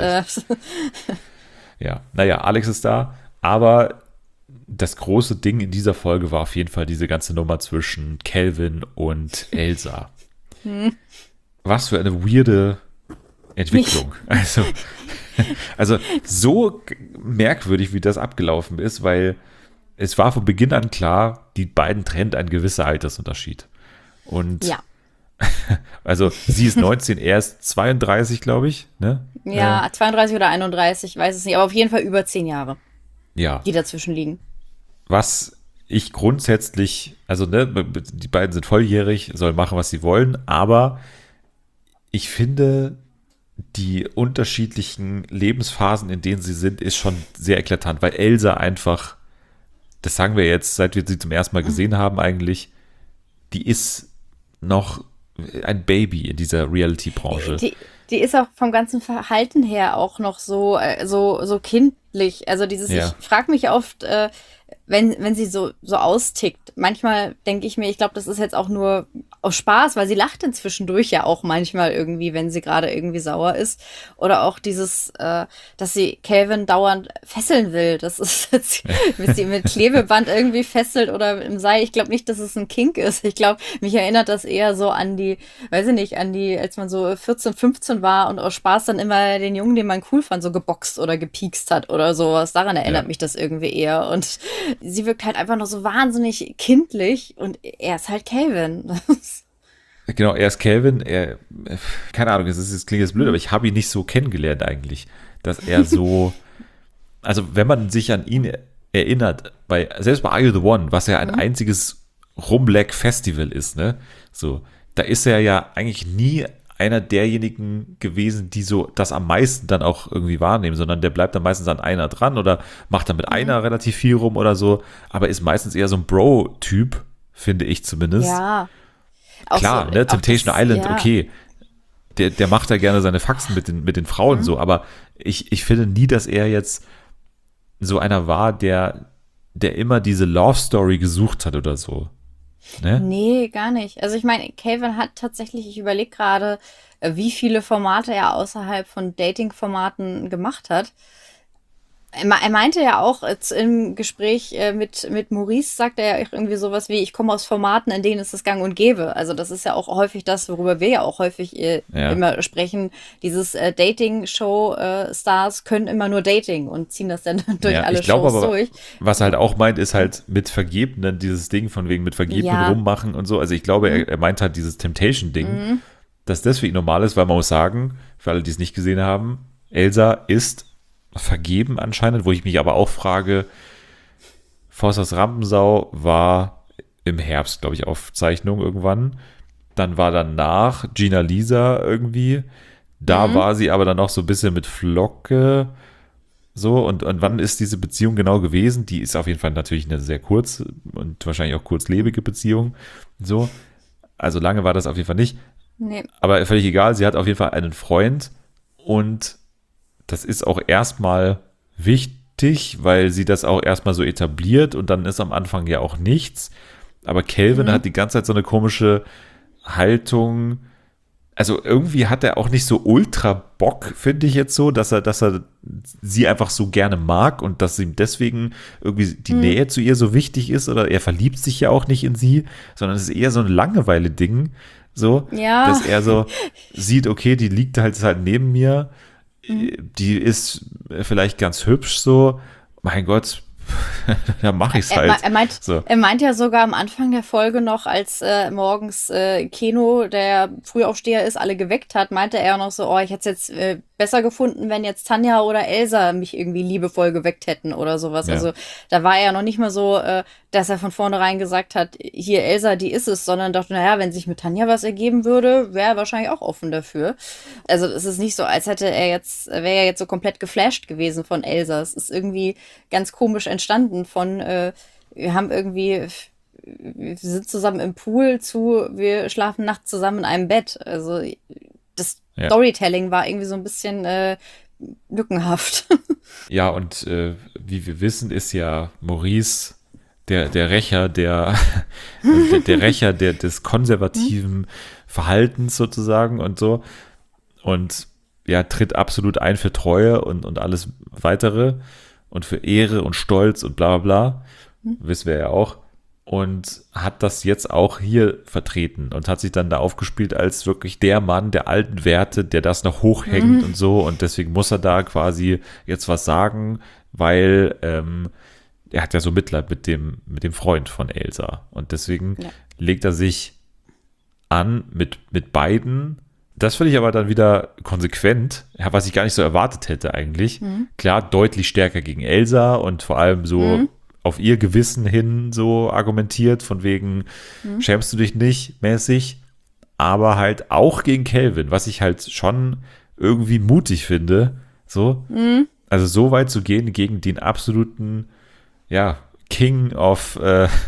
ja, naja, Alex ist da, aber das große Ding in dieser Folge war auf jeden Fall diese ganze Nummer zwischen Calvin und Elsa. Was für eine weirde Entwicklung. Also so merkwürdig, wie das abgelaufen ist, weil es war von Beginn an klar, die beiden trennt ein gewisser Altersunterschied. Und ja. Also sie ist 19, er ist 32, glaube ich. Ne? Ja, 32 oder 31, ich weiß es nicht, aber auf jeden Fall über 10 Jahre, ja, die dazwischen liegen. Was ich grundsätzlich, also ne, die beiden sind volljährig, sollen machen, was sie wollen, aber ich finde, die unterschiedlichen Lebensphasen, in denen sie sind, ist schon sehr eklatant, weil Elsa einfach, das sagen wir jetzt, seit wir sie zum ersten Mal gesehen haben eigentlich, die ist noch ein Baby in dieser Reality-Branche. Die ist auch vom ganzen Verhalten her auch noch so kindlich. Also ich frage mich oft, wenn sie so austickt. Manchmal denke ich mir, ich glaube, das ist jetzt auch nur aus Spaß, weil sie lacht inzwischen durch ja auch manchmal irgendwie, wenn sie gerade irgendwie sauer ist. Oder auch dieses, dass sie Calvin dauernd fesseln will. Das ist jetzt, mit sie mit Klebeband irgendwie fesselt oder im Seil. Ich glaube nicht, dass es ein Kink ist. Ich glaube, mich erinnert das eher so an die, weiß ich nicht, als man so 14, 15 war und aus Spaß dann immer den Jungen, den man cool fand, so geboxt oder gepiekst hat oder sowas. Daran erinnert mich das irgendwie eher. Und sie wirkt halt einfach noch so wahnsinnig kindlich und er ist halt Calvin. Genau, er ist Calvin, keine Ahnung, es klingt jetzt blöd, aber ich habe ihn nicht so kennengelernt eigentlich, dass er so, also wenn man sich an ihn erinnert, selbst bei Are You The One, was ja ein einziges Rumleck-Festival ist, ne, so, da ist er ja eigentlich nie einer derjenigen gewesen, die so das am meisten dann auch irgendwie wahrnehmen, sondern der bleibt dann meistens an einer dran oder macht dann mit einer relativ viel rum oder so, aber ist meistens eher so ein Bro-Typ, finde ich zumindest. Ja. Klar, so, ne, Temptation Island, ja. Okay, der macht da gerne seine Faxen mit den Frauen so, aber ich finde nie, dass er jetzt so einer war, der immer diese Love-Story gesucht hat oder so. Ne? Nee, gar nicht. Also ich meine, Calvin hat tatsächlich, ich überlege gerade, wie viele Formate er außerhalb von Dating-Formaten gemacht hat. Er meinte ja auch jetzt im Gespräch mit Maurice, sagt er ja irgendwie sowas wie, ich komme aus Formaten, in denen es das gang und gäbe. Also das ist ja auch häufig das, worüber wir ja auch häufig immer sprechen. Dieses Dating-Show-Stars können immer nur Dating und ziehen das dann durch alle Shows aber, durch. Was er halt auch meint, ist halt mit Vergebenen, dieses Ding von wegen mit Vergebenen rummachen und so. Also ich glaube, er meint halt dieses Temptation-Ding, dass das für ihn normal ist, weil man muss sagen, für alle, die es nicht gesehen haben, Elsa ist vergeben anscheinend, wo ich mich aber auch frage, Forsters Rampensau war im Herbst, glaube ich, Aufzeichnung irgendwann. Dann war danach Gina Lisa irgendwie. Da war sie aber dann noch so ein bisschen mit Flocke. So, und wann ist diese Beziehung genau gewesen? Die ist auf jeden Fall natürlich eine sehr kurze und wahrscheinlich auch kurzlebige Beziehung. So, also lange war das auf jeden Fall nicht. Nee. Aber völlig egal, sie hat auf jeden Fall einen Freund und das ist auch erstmal wichtig, weil sie das auch erstmal so etabliert und dann ist am Anfang ja auch nichts. Aber Calvin hat die ganze Zeit so eine komische Haltung. Also irgendwie hat er auch nicht so ultra Bock, finde ich jetzt so, dass er sie einfach so gerne mag und dass ihm deswegen irgendwie die Nähe zu ihr so wichtig ist oder er verliebt sich ja auch nicht in sie, sondern es ist eher so ein Langeweile-Ding, so, dass er so sieht, okay, die liegt halt neben mir. Die ist vielleicht ganz hübsch so, mein Gott, dann mache ich es halt. So. Er meint ja sogar am Anfang der Folge noch, als morgens Keno, der Frühaufsteher ist, alle geweckt hat, meinte er noch so, ich hätte es jetzt besser gefunden, wenn jetzt Tanja oder Elsa mich irgendwie liebevoll geweckt hätten oder sowas. Ja. Also da war er ja noch nicht mal so, dass er von vornherein gesagt hat, hier Elsa, die ist es, sondern dachte, naja, wenn sich mit Tanja was ergeben würde, wäre er wahrscheinlich auch offen dafür. Also es ist nicht so, als wäre er jetzt so komplett geflasht gewesen von Elsa. Es ist irgendwie ganz komisch entstanden von, wir sind zusammen im Pool wir schlafen nachts zusammen in einem Bett. Also das Storytelling war irgendwie so ein bisschen lückenhaft. Ja, und wie wir wissen, ist ja Maurice der Rächer, der Rächer des konservativen Verhaltens sozusagen und so. Und ja, tritt absolut ein für Treue und alles weitere und für Ehre und Stolz und bla bla bla. Wissen wir ja auch. Und hat das jetzt auch hier vertreten und hat sich dann da aufgespielt als wirklich der Mann der alten Werte, der das noch hochhängt und so. Und deswegen muss er da quasi jetzt was sagen, weil er hat ja so Mitleid mit dem Freund von Elsa. Und deswegen legt er sich an mit beiden. Das finde ich aber dann wieder konsequent, was ich gar nicht so erwartet hätte eigentlich. Klar, deutlich stärker gegen Elsa und vor allem so auf ihr Gewissen hin so argumentiert, von wegen schämst du dich nicht mäßig, aber halt auch gegen Calvin, was ich halt schon irgendwie mutig finde, so. Also so weit zu gehen gegen den absoluten, King of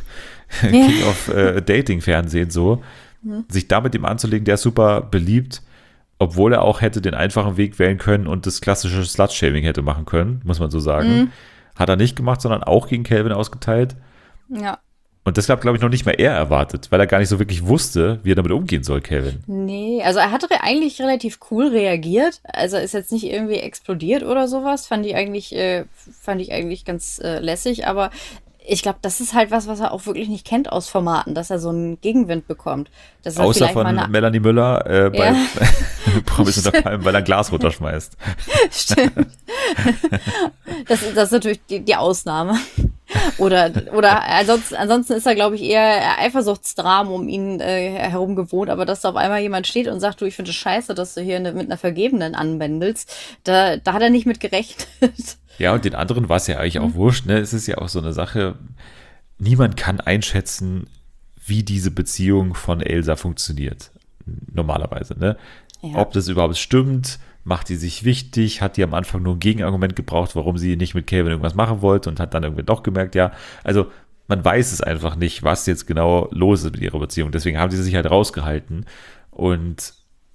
Dating-Fernsehen, so. Sich da mit ihm anzulegen, der ist super beliebt, obwohl er auch hätte den einfachen Weg wählen können und das klassische Slut-Shaming hätte machen können, muss man so sagen. Hat er nicht gemacht, sondern auch gegen Calvin ausgeteilt. Ja. Und das hat, glaube ich, noch nicht mal er erwartet, weil er gar nicht so wirklich wusste, wie er damit umgehen soll, Calvin. Nee, also er hat eigentlich relativ cool reagiert. Also ist jetzt nicht irgendwie explodiert oder sowas. Fand ich eigentlich ganz lässig, aber ich glaube, das ist halt was er auch wirklich nicht kennt aus Formaten, dass er so einen Gegenwind bekommt. Dass er außer von Melanie Müller bei Promis unter Palmen, weil er ein Glas runterschmeißt. Stimmt. Das ist natürlich die Ausnahme. Oder ansonsten ist er, glaube ich, eher Eifersuchtsdramen um ihn herum gewohnt, aber dass da auf einmal jemand steht und sagt, du, ich finde es scheiße, dass du hier mit einer Vergebenen anbändelst, da hat er nicht mit gerechnet. Ja, und den anderen war es ja eigentlich auch wurscht, ne? Es ist ja auch so eine Sache, niemand kann einschätzen, wie diese Beziehung von Elsa funktioniert, normalerweise, ne? Ja. Ob das überhaupt stimmt, macht die sich wichtig, hat die am Anfang nur ein Gegenargument gebraucht, warum sie nicht mit Calvin irgendwas machen wollte und hat dann irgendwie doch gemerkt, also man weiß es einfach nicht, was jetzt genau los ist mit ihrer Beziehung, deswegen haben sie sich halt rausgehalten und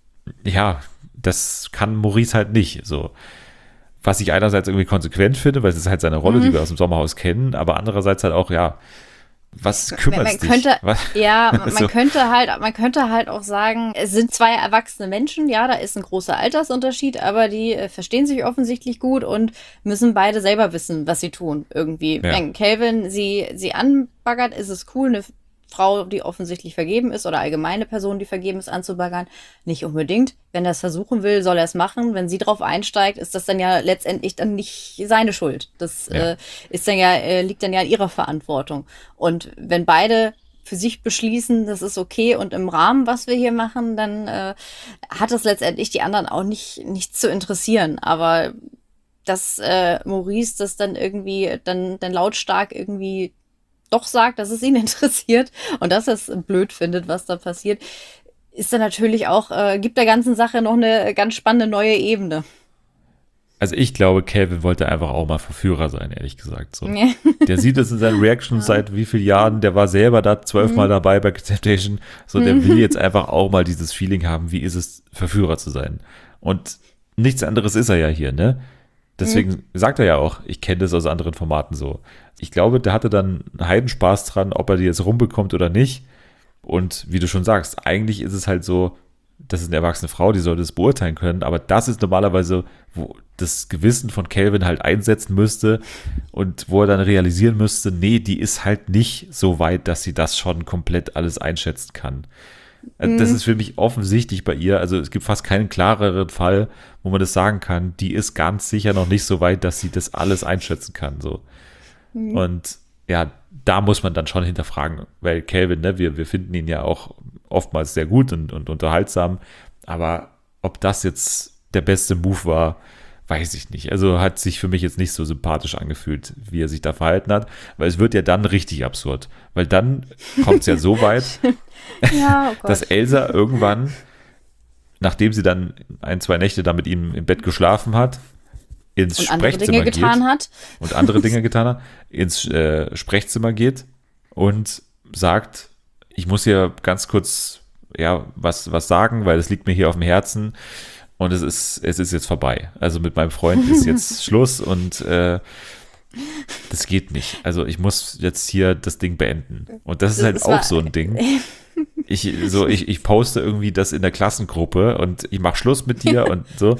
das kann Maurice halt nicht, so. Was ich einerseits irgendwie konsequent finde, weil es ist halt seine Rolle, die wir aus dem Sommerhaus kennen, aber andererseits halt auch, was kümmert dich? Man könnte halt auch sagen, es sind zwei erwachsene Menschen, da ist ein großer Altersunterschied, aber die verstehen sich offensichtlich gut und müssen beide selber wissen, was sie tun, irgendwie. Ja. Wenn Calvin sie anbaggert, ist es cool, eine Frau, die offensichtlich vergeben ist oder allgemeine Person, die vergeben ist, anzubaggern. Nicht unbedingt. Wenn er es versuchen will, soll er es machen. Wenn sie drauf einsteigt, ist das dann ja letztendlich dann nicht seine Schuld. Das liegt dann ja in ihrer Verantwortung. Und wenn beide für sich beschließen, das ist okay und im Rahmen, was wir hier machen, dann hat es letztendlich die anderen auch nicht zu interessieren. Aber dass Maurice das dann irgendwie dann lautstark irgendwie doch sagt, dass es ihn interessiert und dass er es blöd findet, was da passiert, ist dann natürlich auch, gibt der ganzen Sache noch eine ganz spannende neue Ebene. Also ich glaube, Calvin wollte einfach auch mal Verführer sein, ehrlich gesagt. So. Der sieht es in seinen Reactions seit wie vielen Jahren, der war selber da 12-mal dabei bei Temptation, so der will jetzt einfach auch mal dieses Feeling haben, wie ist es, Verführer zu sein. Und nichts anderes ist er ja hier, ne? Deswegen sagt er ja auch, ich kenne das aus anderen Formaten so. Ich glaube, der hatte dann einen Heidenspaß dran, ob er die jetzt rumbekommt oder nicht. Und wie du schon sagst, eigentlich ist es halt so, das ist eine erwachsene Frau, die sollte es beurteilen können, aber das ist normalerweise, wo das Gewissen von Calvin halt einsetzen müsste und wo er dann realisieren müsste, nee, die ist halt nicht so weit, dass sie das schon komplett alles einschätzen kann. Das ist für mich offensichtlich bei ihr, also es gibt fast keinen klareren Fall, wo man das sagen kann, die ist ganz sicher noch nicht so weit, dass sie das alles einschätzen kann, so. Und ja, da muss man dann schon hinterfragen, weil Calvin, ne, wir finden ihn ja auch oftmals sehr gut und unterhaltsam, aber ob das jetzt der beste Move war, weiß ich nicht. Also hat sich für mich jetzt nicht so sympathisch angefühlt, wie er sich da verhalten hat, weil es wird ja dann richtig absurd, weil dann kommt es ja so weit, Ja, oh Gott. dass Elsa irgendwann, nachdem sie dann 1-2 Nächte da mit ihm im Bett geschlafen hat, ins und andere Sprechzimmer Dinge getan geht hat. und andere Dinge getan hat, ins Sprechzimmer geht und sagt, ich muss hier ganz kurz was sagen, weil es liegt mir hier auf dem Herzen und es ist jetzt vorbei. Also mit meinem Freund ist jetzt Schluss und das geht nicht. Also ich muss jetzt hier das Ding beenden. Und das ist halt Es auch war- so ein Ding. Ich poste irgendwie das in der Klassengruppe und ich mache Schluss mit dir und so.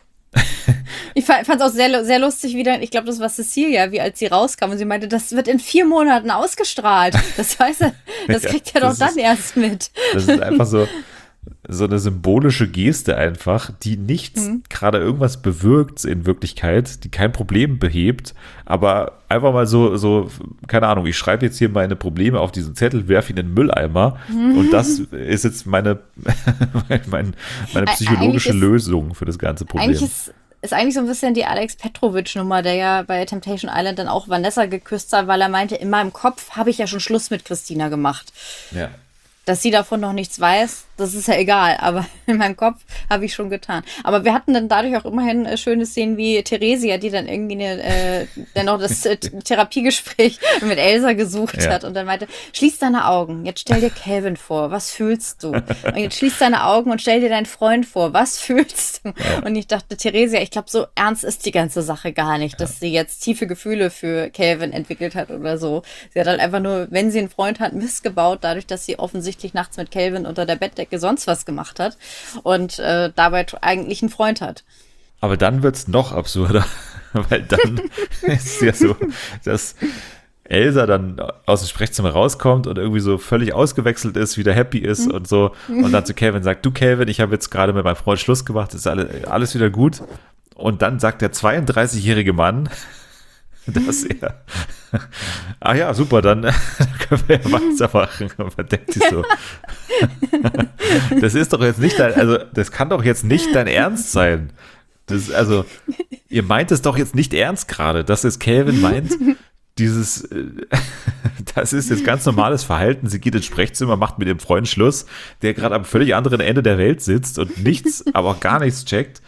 Ich fand es auch sehr, sehr lustig wieder, ich glaube, das war Cecilia, wie als sie rauskam und sie meinte, das wird in 4 Monaten ausgestrahlt. Das weiß er, das Ja, kriegt er doch das dann ist- erst mit. Das ist einfach so eine symbolische Geste einfach, die nichts gerade irgendwas bewirkt in Wirklichkeit, die kein Problem behebt, aber einfach mal so, keine Ahnung, ich schreibe jetzt hier meine Probleme auf diesen Zettel, werfe ihn in den Mülleimer und das ist jetzt meine psychologische Eigentlich ist- Lösung für das ganze Problem. Eigentlich ist eigentlich so ein bisschen die Alex Petrovic-Nummer, der ja bei Temptation Island dann auch Vanessa geküsst hat, weil er meinte, in meinem Kopf habe ich ja schon Schluss mit Christina gemacht. Ja. Dass sie davon noch nichts weiß, das ist ja egal, aber in meinem Kopf habe ich schon getan. Aber wir hatten dann dadurch auch immerhin schöne Szenen wie Theresia, die dann irgendwie dann noch das Therapiegespräch mit Elsa gesucht Ja. hat und dann meinte, schließ deine Augen, jetzt stell dir Calvin vor, was fühlst du? Und jetzt schließ deine Augen und stell dir deinen Freund vor, was fühlst du? Und ich dachte, Theresia, ich glaube, so ernst ist die ganze Sache gar nicht, dass sie jetzt tiefe Gefühle für Calvin entwickelt hat oder so. Sie hat halt einfach nur, wenn sie einen Freund hat, Mist gebaut, dadurch, dass sie offensichtlich nachts mit Calvin unter der Bettdecke sonst was gemacht hat und dabei eigentlich einen Freund hat. Aber dann wird es noch absurder, weil dann ist es ja so, dass Elsa dann aus dem Sprechzimmer rauskommt und irgendwie so völlig ausgewechselt ist, wieder happy ist und so und dann zu Calvin sagt, du Calvin, ich habe jetzt gerade mit meinem Freund Schluss gemacht, ist alles wieder gut. Und dann sagt der 32-jährige Mann, dass er, ach ja, super, dann können wir ja weitermachen. Und man denkt sich so, das ist doch jetzt nicht das kann doch jetzt nicht dein Ernst sein. Also, ihr meint es doch jetzt nicht ernst gerade, dass es Calvin meint, das ist jetzt ganz normales Verhalten. Sie geht ins Sprechzimmer, macht mit ihrem Freund Schluss, der gerade am völlig anderen Ende der Welt sitzt und nichts, aber auch gar nichts checkt.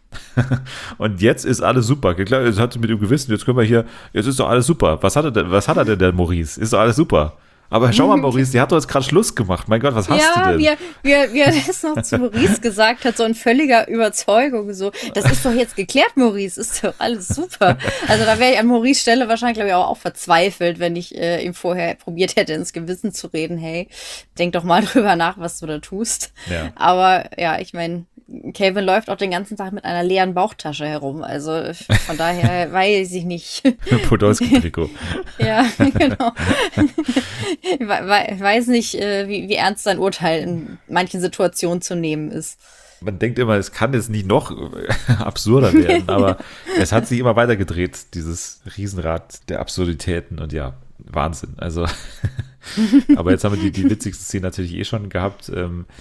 Und jetzt ist alles super. Klar, jetzt hat sie mit ihm Gewissen, jetzt ist doch alles super. Was hat er denn, der Maurice? Ist doch alles super. Aber schau mal, Maurice, die hat doch jetzt gerade Schluss gemacht. Mein Gott, was hast du denn? Wie er das noch zu Maurice gesagt hat, so in völliger Überzeugung, so, das ist doch jetzt geklärt, Maurice, ist doch alles super. Also da wäre ich an Maurice Stelle wahrscheinlich, glaube ich, auch verzweifelt, wenn ich ihm vorher probiert hätte, ins Gewissen zu reden, hey, denk doch mal drüber nach, was du da tust. Ja. Aber ja, ich meine, Calvin läuft auch den ganzen Tag mit einer leeren Bauchtasche herum, also von daher weiß ich nicht. Podolski-Trikot. Ja, genau. Ich weiß nicht, wie ernst sein Urteil in manchen Situationen zu nehmen ist. Man denkt immer, es kann jetzt nicht noch absurder werden, aber es hat sich immer weiter gedreht, dieses Riesenrad der Absurditäten und ja, Wahnsinn. Also, aber jetzt haben wir die witzigste Szene natürlich eh schon gehabt.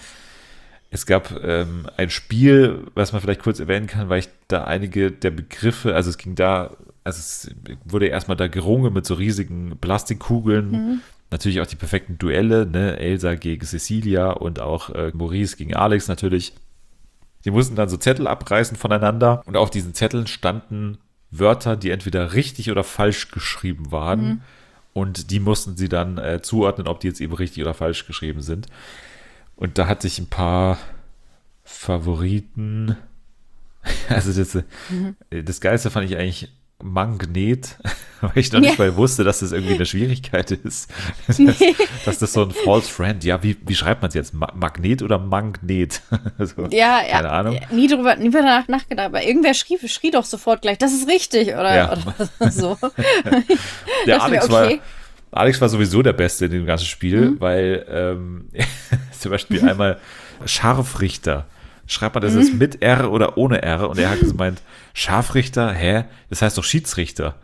Es gab ein Spiel, was man vielleicht kurz erwähnen kann, weil ich da einige der Begriffe, also es wurde erstmal da gerungen mit so riesigen Plastikkugeln, natürlich auch die perfekten Duelle, ne? Elsa gegen Cecilia und auch Maurice gegen Alex natürlich. Die mussten dann so Zettel abreißen voneinander und auf diesen Zetteln standen Wörter, die entweder richtig oder falsch geschrieben waren und die mussten sie dann zuordnen, ob die jetzt eben richtig oder falsch geschrieben sind. Und da hatte ich ein paar Favoriten. Also das Geilste fand ich eigentlich Magnet, weil ich noch nicht mal wusste, dass das irgendwie eine Schwierigkeit ist. Dass das so ein False Friend, ja, wie schreibt man es jetzt? Magnet oder Magnet? Also, Ja, keine Ahnung. nie drüber nachgedacht, aber irgendwer schrie doch sofort gleich, das ist richtig, oder so. Der Das Alex wär okay. Alex war sowieso der Beste in dem ganzen Spiel, weil zum Beispiel einmal Scharfrichter. Schreibt man das jetzt mit R oder ohne R? Und er hat gemeint, Scharfrichter, hä? Das heißt doch Schiedsrichter.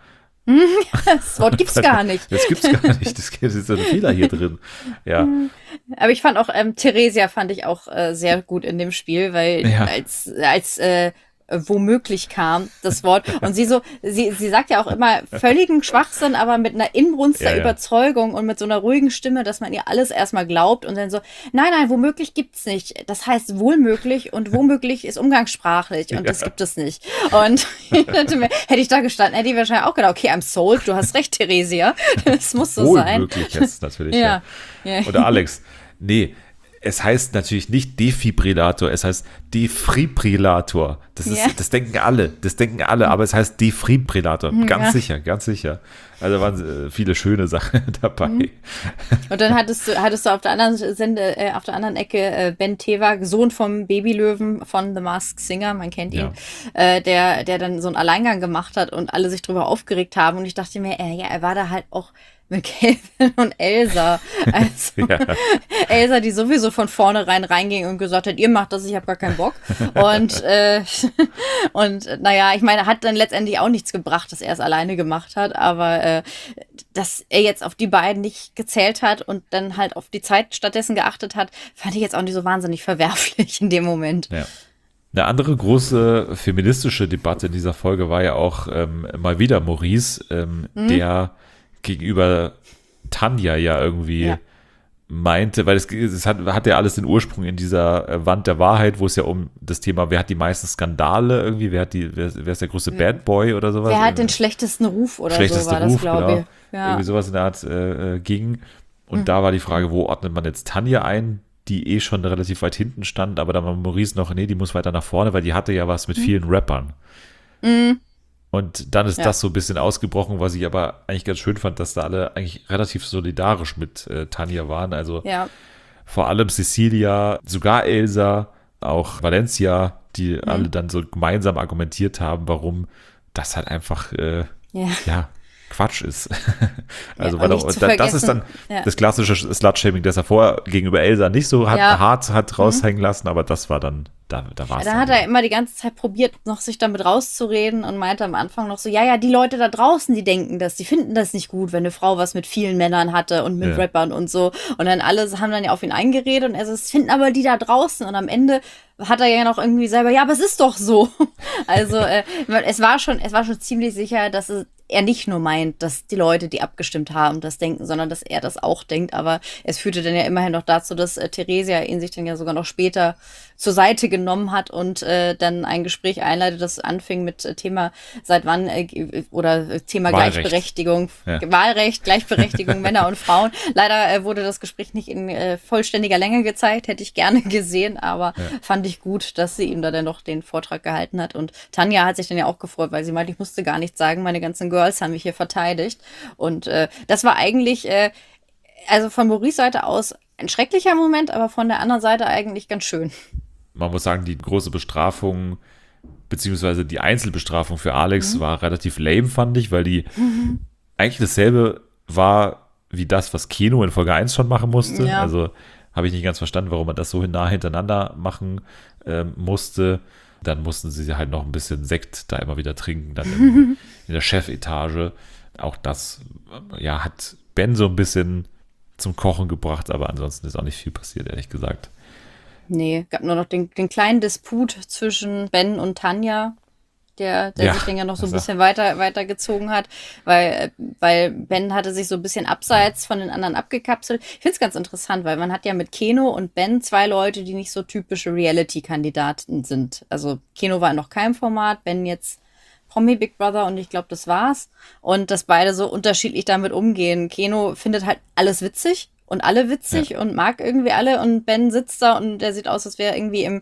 Das Wort gibt's gar nicht. Das gibt's gar nicht. Das ist so ein Fehler hier drin. Ja. Aber ich fand auch, Theresia fand ich auch sehr gut in dem Spiel, weil Ja. als womöglich kam das Wort. Und sie sagt ja auch immer völligen Schwachsinn, aber mit einer Inbrunst der Ja, ja. Überzeugung und mit so einer ruhigen Stimme, dass man ihr alles erstmal glaubt und dann so, nein, womöglich gibt's nicht. Das heißt wohlmöglich und womöglich ist umgangssprachlich und das gibt es nicht. Und ich dachte mir, hätte ich da gestanden, hätte ich wahrscheinlich auch gedacht, okay, I'm sold, du hast recht, Theresia. Das muss so sein. Wohlmöglich jetzt natürlich. Ja. Oder Alex, nee, es heißt natürlich nicht Defibrillator, es heißt Defibrillator. Das denken alle, aber es heißt Defibrillator. Ganz sicher, ganz sicher. Also waren viele schöne Sachen dabei. Und dann hattest du auf der anderen Ecke Ben Tewak, Sohn vom Babylöwen von The Masked Singer, man kennt ihn, der dann so einen Alleingang gemacht hat und alle sich drüber aufgeregt haben. Und ich dachte mir, er war da halt auch mit Kelvin und Elsa. Also Elsa, die sowieso von vornherein reinging und gesagt hat, ihr macht das, ich habe gar keinen Bock. Und naja, ich meine, hat dann letztendlich auch nichts gebracht, dass er es alleine gemacht hat, aber dass er jetzt auf die beiden nicht gezählt hat und dann halt auf die Zeit stattdessen geachtet hat, fand ich jetzt auch nicht so wahnsinnig verwerflich in dem Moment. Ja. Eine andere große feministische Debatte in dieser Folge war ja auch mal wieder Maurice, der gegenüber Tanja ja irgendwie meinte, weil es hat ja alles den Ursprung in dieser Wand der Wahrheit, wo es ja um das Thema, wer hat die meisten Skandale irgendwie, wer ist der größte Bad Boy oder sowas? Wer hat den schlechtesten Ruf oder so war das, glaube ich. Ja. Irgendwie sowas in der Art ging. Und da war die Frage, wo ordnet man jetzt Tanja ein, die schon relativ weit hinten stand, aber dann war Maurice noch, die muss weiter nach vorne, weil die hatte ja was mit vielen Rappern. Und dann ist das so ein bisschen ausgebrochen, was ich aber eigentlich ganz schön fand, dass da alle eigentlich relativ solidarisch mit Tanja waren. Also vor allem Cecilia, sogar Elsa, auch Valencia, die alle dann so gemeinsam argumentiert haben, warum das halt einfach Quatsch ist. Also weil das ist dann das klassische Slut-Shaming, das er vorher gegenüber Elsa nicht so hart hat raushängen lassen, aber das war dann, da war es. Da hat er immer die ganze Zeit probiert, noch sich damit rauszureden und meinte am Anfang noch so, die Leute da draußen, die denken das, die finden das nicht gut, wenn eine Frau was mit vielen Männern hatte und mit Rappern und so. Und dann alle haben dann ja auf ihn eingeredet und er so, es finden aber die da draußen. Und am Ende hat er ja noch irgendwie selber, aber es ist doch so. Also es war schon ziemlich sicher, dass er nicht nur meint, dass die Leute, die abgestimmt haben, das denken, sondern dass er das auch denkt. Aber es führte dann ja immerhin noch dazu, dass Theresia ihn sich dann ja sogar noch später zur Seite genommen hat und dann ein Gespräch einleitet, das anfing mit Thema seit wann oder Thema Wahlrecht. Gleichberechtigung, Wahlrecht, Gleichberechtigung Männer und Frauen. Leider wurde das Gespräch nicht in vollständiger Länge gezeigt, hätte ich gerne gesehen, aber fand ich gut, dass sie ihm da dann noch den Vortrag gehalten hat. Und Tanja hat sich dann ja auch gefreut, weil sie meinte, ich musste gar nichts sagen, meine ganzen Girls haben mich hier verteidigt. Und das war eigentlich, also von Maurice Seite aus ein schrecklicher Moment, aber von der anderen Seite eigentlich ganz schön. Man muss sagen, die große Bestrafung, beziehungsweise die Einzelbestrafung für Alex war relativ lame, fand ich, weil die eigentlich dasselbe war wie das, was Keno in Folge 1 schon machen musste. Ja. Also habe ich nicht ganz verstanden, warum man das so nah hintereinander machen musste. Dann mussten sie halt noch ein bisschen Sekt da immer wieder trinken, dann in der Chefetage. Auch das hat Ben so ein bisschen zum Kochen gebracht, aber ansonsten ist auch nicht viel passiert, ehrlich gesagt. Nee, gab nur noch den kleinen Disput zwischen Ben und Tanja, der sich dann ja noch so ein bisschen weitergezogen hat, weil Ben hatte sich so ein bisschen abseits von den anderen abgekapselt. Ich finde es ganz interessant, weil man hat ja mit Keno und Ben zwei Leute, die nicht so typische Reality-Kandidaten sind. Also Keno war in noch keinem Format, Ben jetzt Promi Big Brother und ich glaube, das war's. Und dass beide so unterschiedlich damit umgehen. Keno findet halt alles witzig und alle witzig und mag irgendwie alle und Ben sitzt da und der sieht aus, als wäre er irgendwie im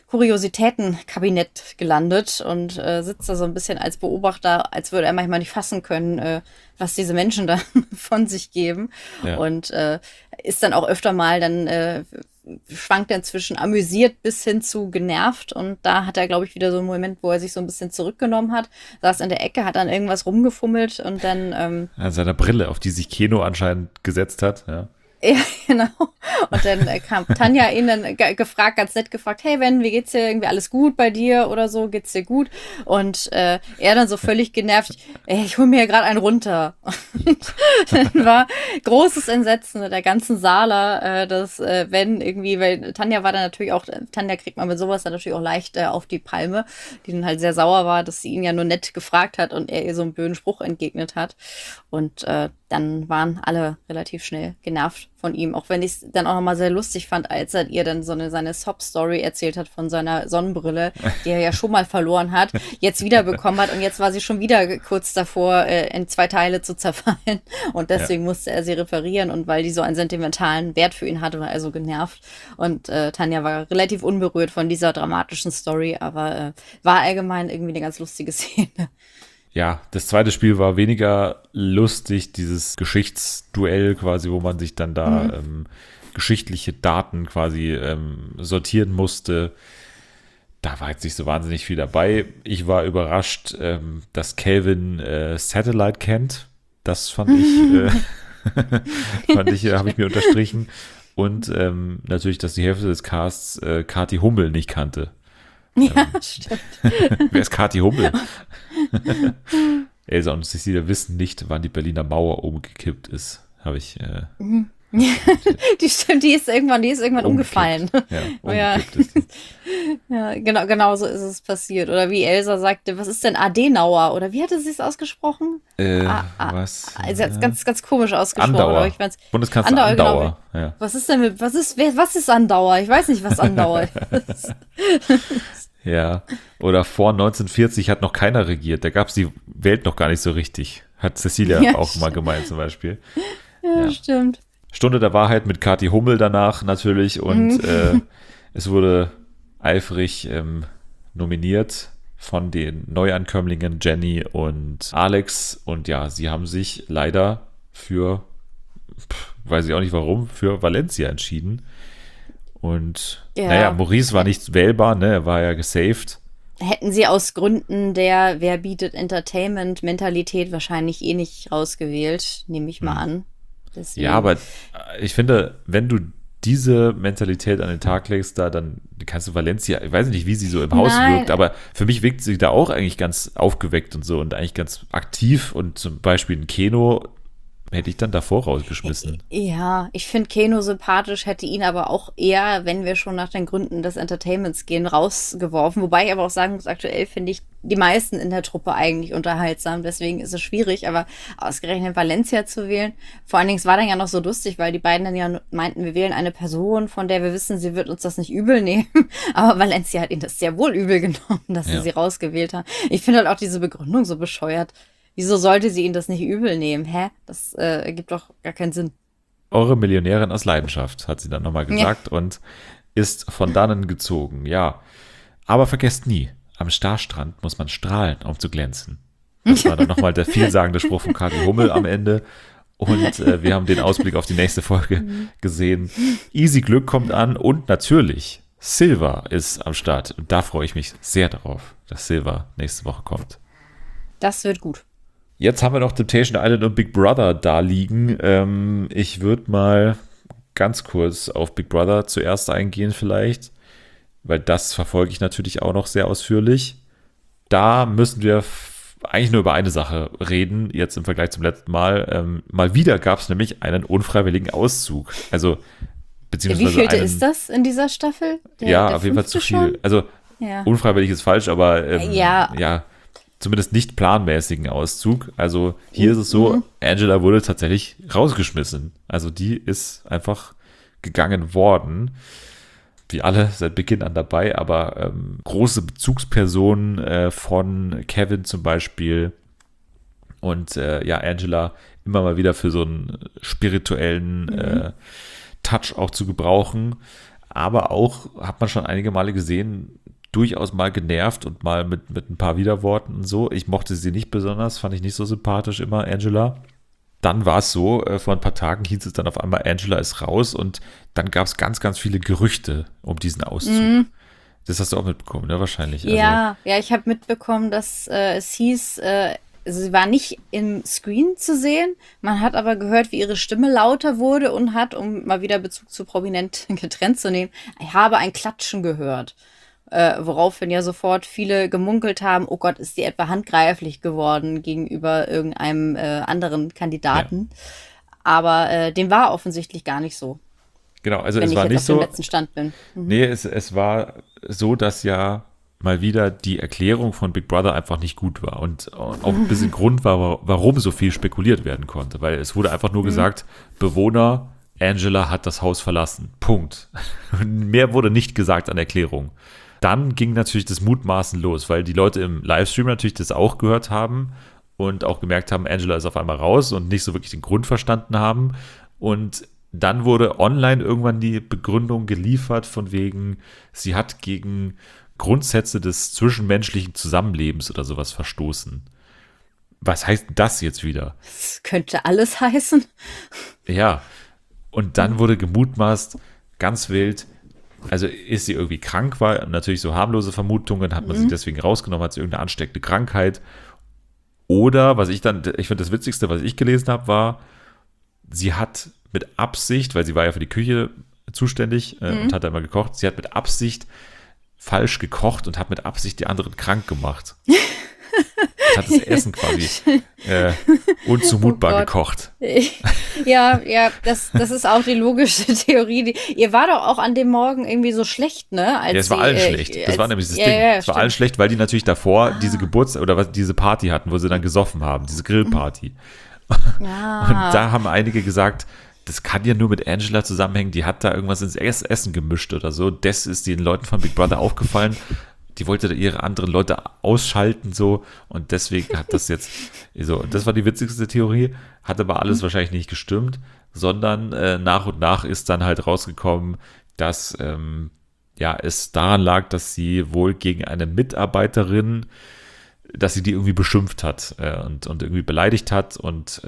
Kuriositätenkabinett gelandet und sitzt da so ein bisschen als Beobachter, als würde er manchmal nicht fassen können, was diese Menschen da von sich geben. Ja. Und ist dann auch öfter mal dann schwankt er zwischen amüsiert bis hin zu genervt und da hat er, glaube ich, wieder so einen Moment, wo er sich so ein bisschen zurückgenommen hat, saß in der Ecke, hat dann irgendwas rumgefummelt und dann an seiner Brille, auf die sich Keno anscheinend gesetzt hat, ja. Ja, genau. Und dann kam Tanja ihn dann ganz nett gefragt, hey Ben, wie geht's dir? Irgendwie alles gut bei dir oder so? Geht's dir gut? Und er dann so völlig genervt, ey, ich hol mir ja gerade einen runter. Und dann war großes Entsetzen der ganzen Sala, dass Ben irgendwie, weil Tanja war dann natürlich auch, Tanja kriegt man mit sowas dann natürlich auch leicht auf die Palme, die dann halt sehr sauer war, dass sie ihn ja nur nett gefragt hat und er ihr so einen blöden Spruch entgegnet hat. Und dann waren alle relativ schnell genervt von ihm, auch wenn ich es dann auch nochmal sehr lustig fand, als er ihr dann seine Sob-Story erzählt hat von seiner Sonnenbrille, die er ja schon mal verloren hat, jetzt wiederbekommen hat und jetzt war sie schon wieder kurz davor, in 2 Teile zu zerfallen und deswegen musste er sie reparieren und weil die so einen sentimentalen Wert für ihn hatte, war er so genervt und Tanja war relativ unberührt von dieser dramatischen Story, aber war allgemein irgendwie eine ganz lustige Szene. Ja, das zweite Spiel war weniger lustig, dieses Geschichtsduell quasi, wo man sich dann da geschichtliche Daten quasi sortieren musste. Da war jetzt nicht so wahnsinnig viel dabei. Ich war überrascht, dass Calvin Satellite kennt. Das fand ich, habe ich mir unterstrichen. Und natürlich, dass die Hälfte des Casts Kathi Hummel nicht kannte. Ja, stimmt. Wer ist Kathi Hummel? Elsa und Cecilia wissen nicht, wann die Berliner Mauer umgekippt ist. Habe ich. Die stimmt, die ist irgendwann umgefallen. Ja, umgekippt ist die. Ja, genau so ist es passiert. Oder wie Elsa sagte, was ist denn Adenauer? Oder wie hatte sie es ausgesprochen? Was? Also ganz, ganz komisch ausgesprochen. Andauer. Aber ich mein's, Bundeskanzler Andauer. Genau. Ja. Was ist denn was ist Andauer? Ich weiß nicht, was Andauer ist. Ja, oder vor 1940 hat noch keiner regiert. Da gab es die Welt noch gar nicht so richtig. Hat Cecilia auch mal gemeint zum Beispiel. Ja, stimmt. Stunde der Wahrheit mit Kathi Hummel danach natürlich und es wurde eifrig nominiert von den Neuankömmlingen Jenny und Alex und ja, sie haben sich leider für, weiß ich auch nicht warum, für Valencia entschieden. Und naja, Maurice war nicht wählbar, ne? Er war ja gesaved. Hätten sie aus Gründen der Wer bietet Entertainment-Mentalität wahrscheinlich eh nicht rausgewählt, nehme ich mal an. Deswegen. Ja, aber ich finde, wenn du diese Mentalität an den Tag legst, dann kannst du Valencia, ich weiß nicht, wie sie so im Haus wirkt, aber für mich wirkt sie da auch eigentlich ganz aufgeweckt und so und eigentlich ganz aktiv und zum Beispiel ein Keno hätte ich dann davor rausgeschmissen. Ja, ich finde Keno sympathisch, hätte ihn aber auch eher, wenn wir schon nach den Gründen des Entertainments gehen, rausgeworfen. Wobei ich aber auch sagen muss, aktuell finde ich die meisten in der Truppe eigentlich unterhaltsam. Deswegen ist es schwierig, aber ausgerechnet Valencia zu wählen. Vor allen Dingen, es war dann ja noch so lustig, weil die beiden dann ja meinten, wir wählen eine Person, von der wir wissen, sie wird uns das nicht übel nehmen. Aber Valencia hat ihnen das sehr wohl übel genommen, dass sie rausgewählt haben. Ich finde halt auch diese Begründung so bescheuert. Wieso sollte sie ihn das nicht übel nehmen? Das ergibt doch gar keinen Sinn. Eure Millionärin aus Leidenschaft, hat sie dann nochmal gesagt und ist von dannen gezogen. Ja, aber vergesst nie, am Starstrand muss man strahlen, um zu glänzen. Das war dann nochmal der vielsagende Spruch von Kathi Hummel am Ende. Und wir haben den Ausblick auf die nächste Folge gesehen. Easy Glück kommt an und natürlich Silva ist am Start. Und da freue ich mich sehr darauf, dass Silva nächste Woche kommt. Das wird gut. Jetzt haben wir noch Temptation Island und Big Brother da liegen. Ich würde mal ganz kurz auf Big Brother zuerst eingehen vielleicht, weil das verfolge ich natürlich auch noch sehr ausführlich. Da müssen wir eigentlich nur über eine Sache reden, jetzt im Vergleich zum letzten Mal. Mal wieder gab es nämlich einen unfreiwilligen Auszug. Also, beziehungsweise wie vielte ist das in dieser Staffel? Der auf jeden Fall zu viel. Schon? Also, unfreiwillig ist falsch, aber zumindest nicht planmäßigen Auszug. Also hier ist es so, Angela wurde tatsächlich rausgeschmissen. Also die ist einfach gegangen worden. Wie alle seit Beginn an dabei, aber große Bezugspersonen von Kevin zum Beispiel und Angela immer mal wieder für so einen spirituellen Touch auch zu gebrauchen. Aber auch, hat man schon einige Male gesehen, durchaus mal genervt und mal mit ein paar Widerworten und so. Ich mochte sie nicht besonders, fand ich nicht so sympathisch immer, Angela. Dann war es so, vor ein paar Tagen hieß es dann auf einmal, Angela ist raus und dann gab es ganz, ganz viele Gerüchte um diesen Auszug. Das hast du auch mitbekommen, ne? Wahrscheinlich. Ja, ich habe mitbekommen, dass es hieß, also sie war nicht im Screen zu sehen, man hat aber gehört, wie ihre Stimme lauter wurde und hat, um mal wieder Bezug zu Prominent getrennt zu nehmen, ich habe ein Klatschen gehört. Woraufhin ja sofort viele gemunkelt haben, oh Gott, ist die etwa handgreiflich geworden gegenüber irgendeinem anderen Kandidaten. Ja. Aber dem war offensichtlich gar nicht so. Genau, also wenn es ich war jetzt nicht auf so. dem letzten Stand bin. Nee, es war so, dass ja mal wieder die Erklärung von Big Brother einfach nicht gut war und auch ein bisschen Grund war, warum so viel spekuliert werden konnte, weil es wurde einfach nur gesagt, Bewohner Angela hat das Haus verlassen. Punkt. Mehr wurde nicht gesagt an Erklärung. Dann ging natürlich das Mutmaßen los, weil die Leute im Livestream natürlich das auch gehört haben und auch gemerkt haben, Angela ist auf einmal raus und nicht so wirklich den Grund verstanden haben. Und dann wurde online irgendwann die Begründung geliefert von wegen, sie hat gegen Grundsätze des zwischenmenschlichen Zusammenlebens oder sowas verstoßen. Was heißt das jetzt wieder? Das könnte alles heißen. Ja, und dann wurde gemutmaßt, ganz wild, also ist sie irgendwie krank, war natürlich so harmlose Vermutungen, hat man sie deswegen rausgenommen, hat sie irgendeine ansteckende Krankheit. Oder, ich finde das Witzigste, was ich gelesen habe, war, sie hat mit Absicht, weil sie war ja für die Küche zuständig und hat da immer gekocht, sie hat mit Absicht falsch gekocht und hat mit Absicht die anderen krank gemacht. Hat das Essen quasi unzumutbar gekocht. Ja, das ist auch die logische Theorie. Ihr war doch auch an dem Morgen irgendwie so schlecht, ne? Ja, es war allen schlecht. Das war nämlich das Ding. Es war allen schlecht, weil die natürlich davor diese diese Party hatten, wo sie dann gesoffen haben, diese Grillparty. Ja. Und da haben einige gesagt, das kann ja nur mit Angela zusammenhängen, die hat da irgendwas ins Essen gemischt oder so. Das ist den Leuten von Big Brother aufgefallen. Die wollte da ihre anderen Leute ausschalten so und deswegen hat das jetzt so, das war die witzigste Theorie, hat aber alles wahrscheinlich nicht gestimmt, sondern nach und nach ist dann halt rausgekommen, dass es daran lag, dass sie wohl gegen eine Mitarbeiterin, dass sie die irgendwie beschimpft hat und irgendwie beleidigt hat und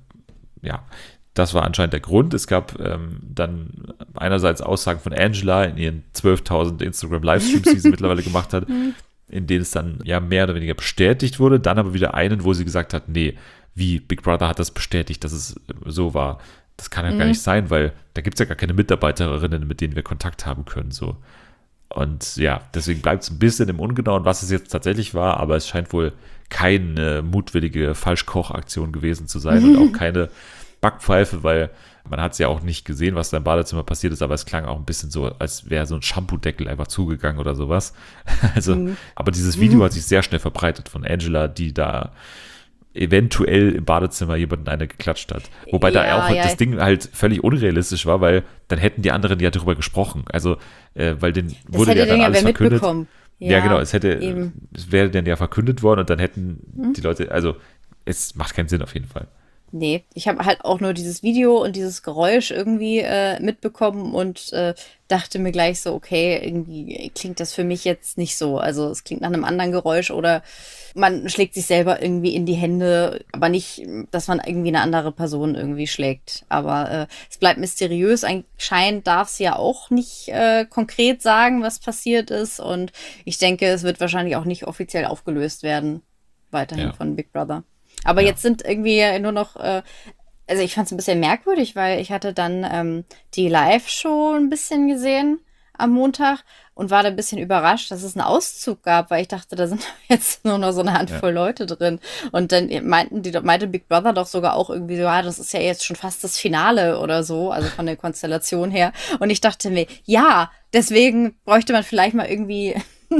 das war anscheinend der Grund. Es gab dann einerseits Aussagen von Angela in ihren 12.000 Instagram-Livestreams, die sie mittlerweile gemacht hat, in denen es dann ja mehr oder weniger bestätigt wurde. Dann aber wieder einen, wo sie gesagt hat, nee, wie Big Brother hat das bestätigt, dass es so war. Das kann ja gar nicht sein, weil da gibt es ja gar keine Mitarbeiterinnen, mit denen wir Kontakt haben können. So. Und ja, deswegen bleibt es ein bisschen im Ungenauen, was es jetzt tatsächlich war, aber es scheint wohl keine mutwillige Falschkochaktion gewesen zu sein und auch keine Backpfeife, weil man hat es ja auch nicht gesehen, was da im Badezimmer passiert ist, aber es klang auch ein bisschen so, als wäre so ein Shampoo-Deckel einfach zugegangen oder sowas. Also, aber dieses Video hat sich sehr schnell verbreitet von Angela, die da eventuell im Badezimmer jemanden eine geklatscht hat. Wobei da auch das Ding halt völlig unrealistisch war, weil dann hätten die anderen ja darüber gesprochen. Also, weil den wurde ja dann alles verkündet. Ja, genau, es wäre dann ja verkündet worden und dann hätten die Leute, also es macht keinen Sinn auf jeden Fall. Nee, ich habe halt auch nur dieses Video und dieses Geräusch irgendwie mitbekommen und dachte mir gleich so, okay, irgendwie klingt das für mich jetzt nicht so. Also es klingt nach einem anderen Geräusch oder man schlägt sich selber irgendwie in die Hände, aber nicht, dass man irgendwie eine andere Person irgendwie schlägt. Aber es bleibt mysteriös. Anscheinend darf sie ja auch nicht konkret sagen, was passiert ist. Und ich denke, es wird wahrscheinlich auch nicht offiziell aufgelöst werden, weiterhin von Big Brother. Aber jetzt sind irgendwie nur noch, also ich fand es ein bisschen merkwürdig, weil ich hatte dann die Live-Show ein bisschen gesehen am Montag und war da ein bisschen überrascht, dass es einen Auszug gab, weil ich dachte, da sind jetzt nur noch so eine Handvoll Leute drin. Und dann meinte Big Brother doch sogar auch irgendwie so, ja, das ist ja jetzt schon fast das Finale oder so, also von der Konstellation her. Und ich dachte mir, ja, deswegen bräuchte man vielleicht mal irgendwie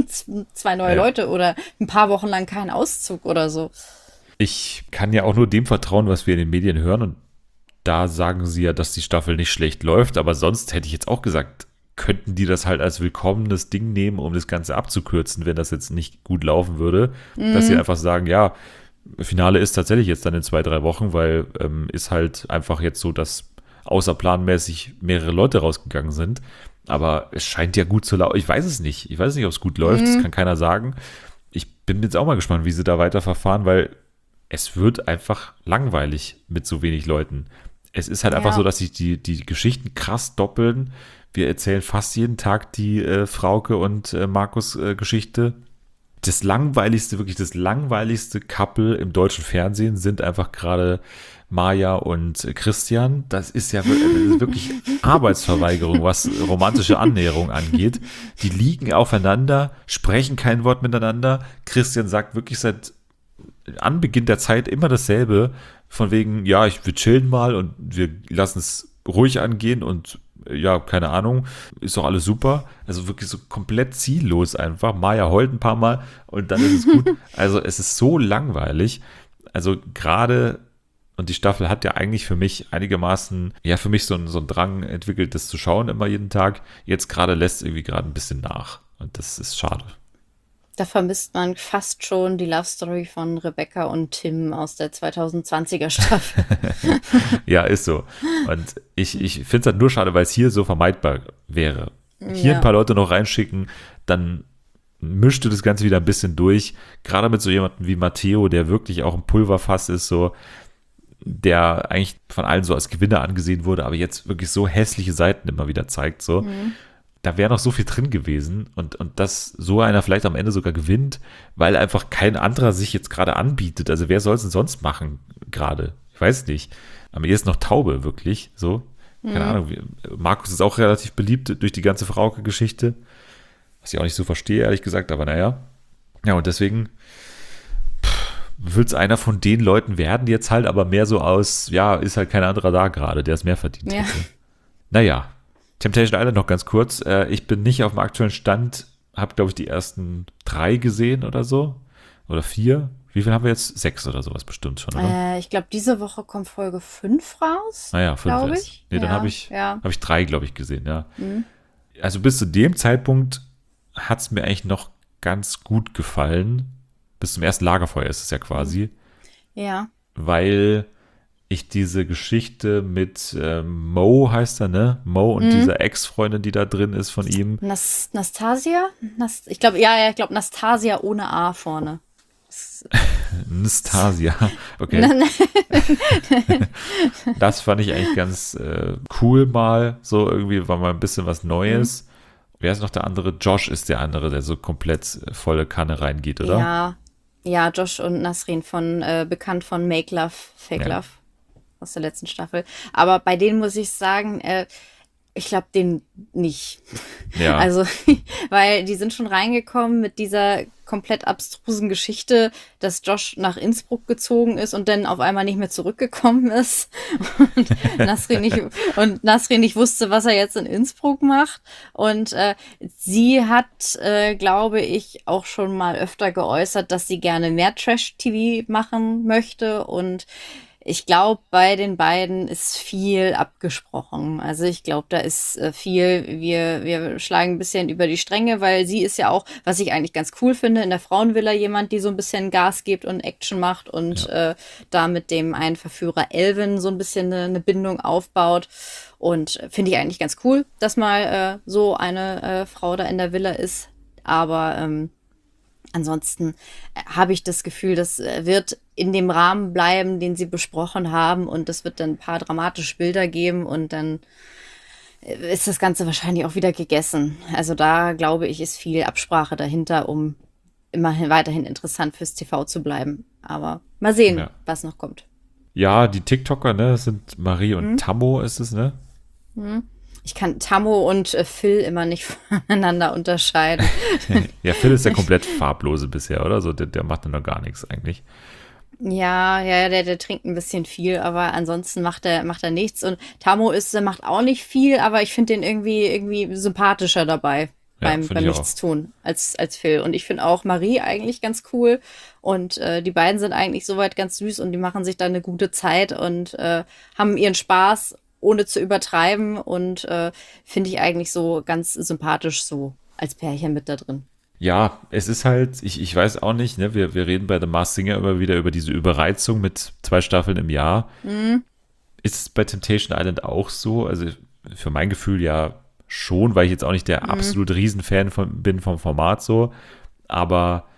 2 neue Leute oder ein paar Wochen lang keinen Auszug oder so. Ich kann ja auch nur dem vertrauen, was wir in den Medien hören. Und da sagen sie ja, dass die Staffel nicht schlecht läuft. Aber sonst hätte ich jetzt auch gesagt, könnten die das halt als willkommenes Ding nehmen, um das Ganze abzukürzen, wenn das jetzt nicht gut laufen würde. Dass sie einfach sagen, ja, Finale ist tatsächlich jetzt dann in 2-3 Wochen, weil ist halt einfach jetzt so, dass außerplanmäßig mehrere Leute rausgegangen sind. Aber es scheint ja gut zu laufen. Ich weiß es nicht. Ich weiß nicht, ob es gut läuft. Das kann keiner sagen. Ich bin jetzt auch mal gespannt, wie sie da weiter verfahren, weil es wird einfach langweilig mit so wenig Leuten. Es ist halt einfach so, dass sich die Geschichten krass doppeln. Wir erzählen fast jeden Tag die Frauke und Markus Geschichte. wirklich das langweiligste Couple im deutschen Fernsehen sind einfach gerade Maja und Christian. Das ist wirklich Arbeitsverweigerung, was romantische Annäherung angeht. Die liegen aufeinander, sprechen kein Wort miteinander. Christian sagt wirklich seit Anbeginn der Zeit immer dasselbe, von wegen, ja, wir chillen mal und wir lassen es ruhig angehen und ja, keine Ahnung, ist doch alles super. Also wirklich so komplett ziellos einfach. Maja heult ein paar Mal und dann ist es gut. Also es ist so langweilig. Also gerade, und die Staffel hat ja eigentlich für mich einigermaßen, ja, für mich so einen Drang entwickelt, das zu schauen immer jeden Tag. Jetzt gerade lässt es irgendwie gerade ein bisschen nach. Und das ist schade. Da vermisst man fast schon die Love Story von Rebecca und Tim aus der 2020er Staffel. Ja, ist so. Und ich finde es halt nur schade, weil es hier so vermeidbar wäre. Hier ein paar Leute noch reinschicken, dann mischt du das Ganze wieder ein bisschen durch. Gerade mit so jemandem wie Matteo, der wirklich auch ein Pulverfass ist, so, der eigentlich von allen so als Gewinner angesehen wurde, aber jetzt wirklich so hässliche Seiten immer wieder zeigt, so. Da wäre noch so viel drin gewesen und dass so einer vielleicht am Ende sogar gewinnt, weil einfach kein anderer sich jetzt gerade anbietet. Also wer soll es denn sonst machen gerade? Ich weiß nicht. Am ehesten noch Taube, wirklich, so. Keine Ahnung. Markus ist auch relativ beliebt durch die ganze Frauke-Geschichte, was ich auch nicht so verstehe, ehrlich gesagt, aber naja. Ja, und deswegen wird es einer von den Leuten werden jetzt halt, aber mehr so aus, ja, ist halt kein anderer da gerade, der es mehr verdient Ja. hätte. Naja, Temptation Island noch ganz kurz. Ich bin nicht auf dem aktuellen Stand, habe, glaube ich, die ersten 3 gesehen oder so. Oder 4. Wie viel haben wir jetzt? 6 oder sowas bestimmt schon, oder? Ich glaube, diese Woche kommt Folge 5 raus. Naja, 5 glaub erst. ich. Nee, dann Ja, habe ich, ja. hab ich 3, glaube ich, gesehen, ja. Also bis zu dem Zeitpunkt hat es mir eigentlich noch ganz gut gefallen. Bis zum ersten Lagerfeuer ist es ja quasi. Ja. Weil ich diese Geschichte mit Mo heißt er, ne? Mo und dieser Ex-Freundin, die da drin ist von ihm. Nastasia? Ich glaube, Nastasia ohne A vorne. Nastasia. Okay. Das fand ich eigentlich ganz cool mal. So irgendwie war mal ein bisschen was Neues. Wer ist noch der andere? Josh ist der andere, der so komplett volle Kanne reingeht, oder? Ja, Josh und Nasrin bekannt von Make Love, Fake Ja. Love aus der letzten Staffel. Aber bei denen muss ich sagen, ich glaube denen nicht. Ja. Also, weil die sind schon reingekommen mit dieser komplett abstrusen Geschichte, dass Josh nach Innsbruck gezogen ist und dann auf einmal nicht mehr zurückgekommen ist und Nasrin nicht wusste, was er jetzt in Innsbruck macht. Und sie hat, glaube ich, auch schon mal öfter geäußert, dass sie gerne mehr Trash-TV machen möchte. Und ich glaube, bei den beiden ist viel abgesprochen. Also ich glaube, da ist viel, wir schlagen ein bisschen über die Stränge, weil sie ist ja auch, was ich eigentlich ganz cool finde, in der Frauenvilla jemand, die so ein bisschen Gas gibt und Action macht und da mit dem einen Verführer Elvin so ein bisschen eine Bindung aufbaut. Und finde ich eigentlich ganz cool, dass mal so eine Frau da in der Villa ist. Aber ansonsten habe ich das Gefühl, das wird in dem Rahmen bleiben, den sie besprochen haben, und es wird dann ein paar dramatische Bilder geben und dann ist das Ganze wahrscheinlich auch wieder gegessen. Also da, glaube ich, ist viel Absprache dahinter, um immerhin weiterhin interessant fürs TV zu bleiben. Aber mal sehen, Ja. was noch kommt. Ja, die TikToker, ne, das sind Marie und Tammo ist es, ne? Ich kann Tammo und Phil immer nicht voneinander unterscheiden. Ja, Phil ist ja komplett farblose bisher, oder? So, der macht dann noch gar nichts eigentlich. Ja, der trinkt ein bisschen viel, aber ansonsten macht er nichts. Und Tammo macht auch nicht viel, aber ich finde den irgendwie sympathischer dabei Ja, beim find ich auch. Nichtstun als Phil. Und ich finde auch Marie eigentlich ganz cool. Und die beiden sind eigentlich soweit ganz süß und die machen sich da eine gute Zeit und haben ihren Spaß, ohne zu übertreiben. Und finde ich eigentlich so ganz sympathisch so als Pärchen mit da drin. Ja, es ist halt, ich weiß auch nicht, ne, wir reden bei The Masked Singer immer wieder über diese Überreizung mit 2 Staffeln im Jahr. Ist es bei Temptation Island auch so? Also für mein Gefühl ja schon, weil ich jetzt auch nicht der absolute Riesenfan bin vom Format so, aber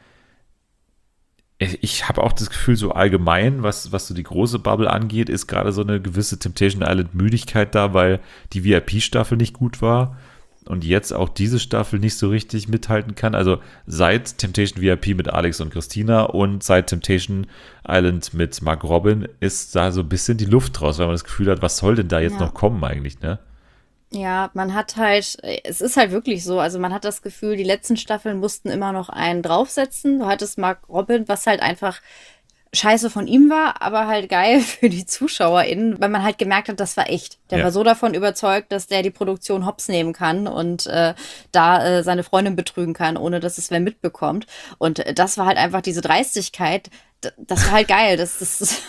ich habe auch das Gefühl, so allgemein, was so die große Bubble angeht, ist gerade so eine gewisse Temptation Island Müdigkeit da, weil die VIP-Staffel nicht gut war. und jetzt auch diese Staffel nicht so richtig mithalten kann. Also seit Temptation VIP mit Alex und Christina und seit Temptation Island mit Mark Robin ist da so ein bisschen die Luft raus, weil man das Gefühl hat, was soll denn da jetzt noch kommen eigentlich, ne? Ja, man hat halt, es ist halt wirklich so, also man hat das Gefühl, die letzten Staffeln mussten immer noch einen draufsetzen. Du hattest Mark Robin, was halt einfach scheiße von ihm war, aber halt geil für die ZuschauerInnen, weil man halt gemerkt hat, das war echt. Der war so davon überzeugt, dass der die Produktion hops nehmen kann und seine Freundin betrügen kann, ohne dass es wer mitbekommt. Und das war halt einfach diese Dreistigkeit. Das war halt geil. Das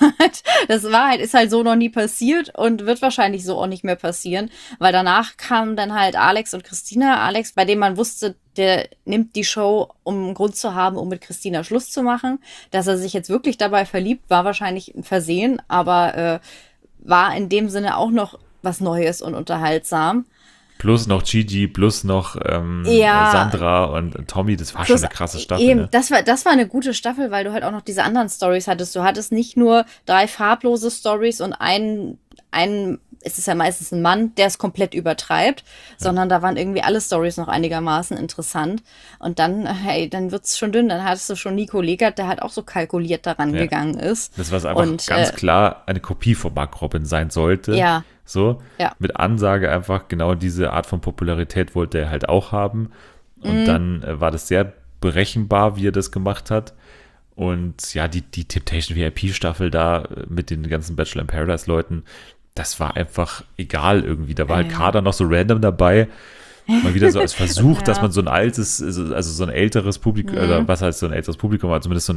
ist halt so noch nie passiert und wird wahrscheinlich so auch nicht mehr passieren, weil danach kamen dann halt Alex und Christina. Alex, bei dem man wusste, der nimmt die Show, um einen Grund zu haben, um mit Christina Schluss zu machen. Dass er sich jetzt wirklich dabei verliebt, war wahrscheinlich ein Versehen, aber war in dem Sinne auch noch was Neues und unterhaltsam. Plus noch Gigi, plus noch Sandra und Tommy, das war schon eine krasse Staffel. Eben, ne? das war eine gute Staffel, weil du halt auch noch diese anderen Storys hattest. Du hattest nicht nur 3 farblose Storys und einen es ist ja meistens ein Mann, der es komplett übertreibt, sondern da waren irgendwie alle Storys noch einigermaßen interessant. Und dann, dann wird's schon dünn. Dann hattest du schon Nico Legert, der halt auch so kalkuliert daran gegangen ist. Das, was einfach ganz klar eine Kopie von Mark Robin sein sollte. Ja. So, mit Ansage einfach, genau diese Art von Popularität wollte er halt auch haben. Und dann war das sehr berechenbar, wie er das gemacht hat. Und ja, die Temptation VIP-Staffel da mit den ganzen Bachelor in Paradise-Leuten, das war einfach egal irgendwie. Da war halt Kader noch so random dabei. Mal wieder so als Versuch, dass man so ein altes, also so ein älteres Publikum, oder was heißt so ein älteres Publikum, aber zumindest so ein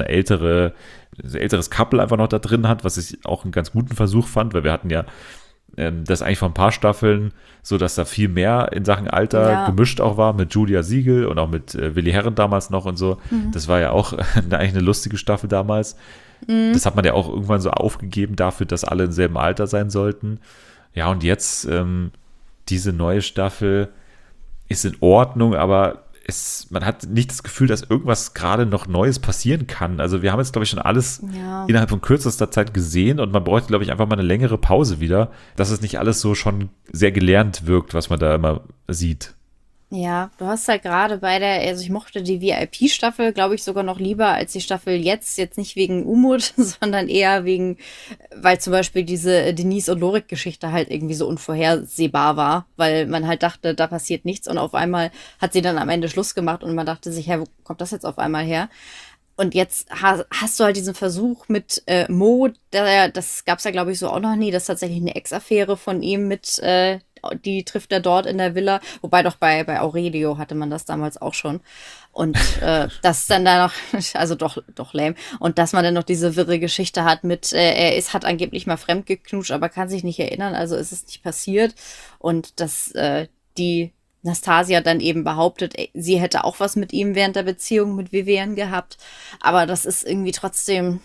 älteres Couple einfach noch da drin hat, was ich auch einen ganz guten Versuch fand, weil wir hatten ja das eigentlich vor ein paar Staffeln so, dass da viel mehr in Sachen Alter gemischt auch war, mit Julia Siegel und auch mit Willi Herren damals noch und so. Das war ja auch eigentlich eine lustige Staffel damals. Das hat man ja auch irgendwann so aufgegeben dafür, dass alle im selben Alter sein sollten. Ja, und jetzt diese neue Staffel ist in Ordnung, aber man hat nicht das Gefühl, dass irgendwas gerade noch Neues passieren kann. Also wir haben jetzt, glaube ich, schon alles innerhalb von kürzester Zeit gesehen und man bräuchte, glaube ich, einfach mal eine längere Pause wieder, dass es nicht alles so schon sehr gelernt wirkt, was man da immer sieht. Ja, du hast halt gerade also ich mochte die VIP-Staffel, glaube ich, sogar noch lieber als die Staffel jetzt nicht wegen Umut, sondern eher weil zum Beispiel diese Denise und Lorik-Geschichte halt irgendwie so unvorhersehbar war, weil man halt dachte, da passiert nichts und auf einmal hat sie dann am Ende Schluss gemacht und man dachte sich, wo kommt das jetzt auf einmal her? Und jetzt hast du halt diesen Versuch mit Mo, das gab's ja, glaube ich, so auch noch nie, das ist tatsächlich eine Ex-Affäre von ihm mit die trifft er dort in der Villa, wobei doch bei Aurelio hatte man das damals auch schon. Und das dann da noch, also doch lame. Und dass man dann noch diese wirre Geschichte hat mit, hat angeblich mal fremdgeknutscht, aber kann sich nicht erinnern, also ist es nicht passiert. Und dass die Nastasia dann eben behauptet, sie hätte auch was mit ihm während der Beziehung mit Vivian gehabt. Aber das ist irgendwie trotzdem,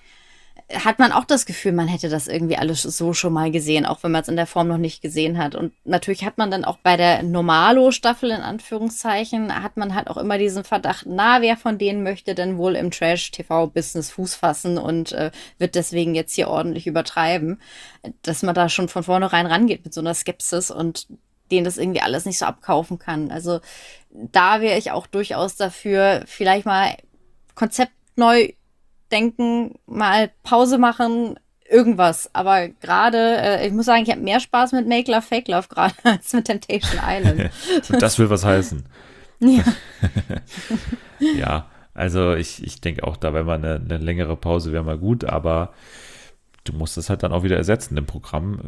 hat man auch das Gefühl, man hätte das irgendwie alles so schon mal gesehen, auch wenn man es in der Form noch nicht gesehen hat. Und natürlich hat man dann auch bei der Normalo-Staffel, in Anführungszeichen, hat man halt auch immer diesen Verdacht, wer von denen möchte denn wohl im Trash-TV-Business Fuß fassen und wird deswegen jetzt hier ordentlich übertreiben, dass man da schon von vornherein rangeht mit so einer Skepsis und denen das irgendwie alles nicht so abkaufen kann. Also da wäre ich auch durchaus dafür, vielleicht mal Konzept neu denken, mal Pause machen, irgendwas. Aber gerade, ich muss sagen, ich habe mehr Spaß mit Make Love, Fake Love gerade als mit Temptation Island. Und das will was heißen. Ja. Ja, also ich denke auch, da wäre mal eine längere Pause wäre mal gut, aber du musst das halt dann auch wieder ersetzen im Programm.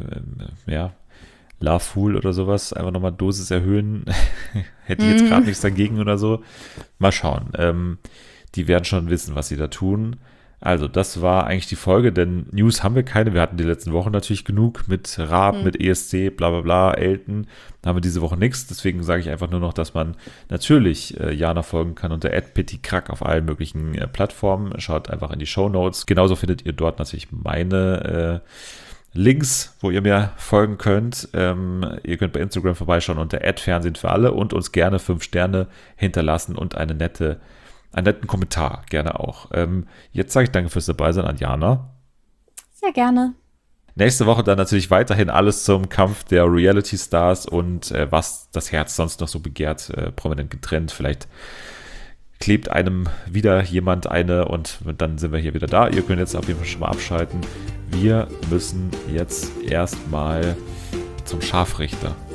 Love Fool oder sowas, einfach nochmal Dosis erhöhen. Hätte ich jetzt gerade nichts dagegen oder so. Mal schauen. Die werden schon wissen, was sie da tun. Also, das war eigentlich die Folge, denn News haben wir keine. Wir hatten die letzten Wochen natürlich genug mit Raab, mit ESC, bla bla bla, Elton. Da haben wir diese Woche nichts. Deswegen sage ich einfach nur noch, dass man natürlich Jana folgen kann unter @pettykrack auf allen möglichen Plattformen. Schaut einfach in die Shownotes. Genauso findet ihr dort natürlich meine Links, wo ihr mir folgen könnt. Ihr könnt bei Instagram vorbeischauen unter @Fernsehen für alle und uns gerne 5 Sterne hinterlassen und einen netten Kommentar gerne auch. Jetzt sage ich danke fürs Dabeisein an Jana. Sehr gerne. Nächste Woche dann natürlich weiterhin alles zum Kampf der Reality Stars und was das Herz sonst noch so begehrt, prominent getrennt. Vielleicht klebt einem wieder jemand eine und dann sind wir hier wieder da. Ihr könnt jetzt auf jeden Fall schon mal abschalten. Wir müssen jetzt erstmal zum Scharfrichter.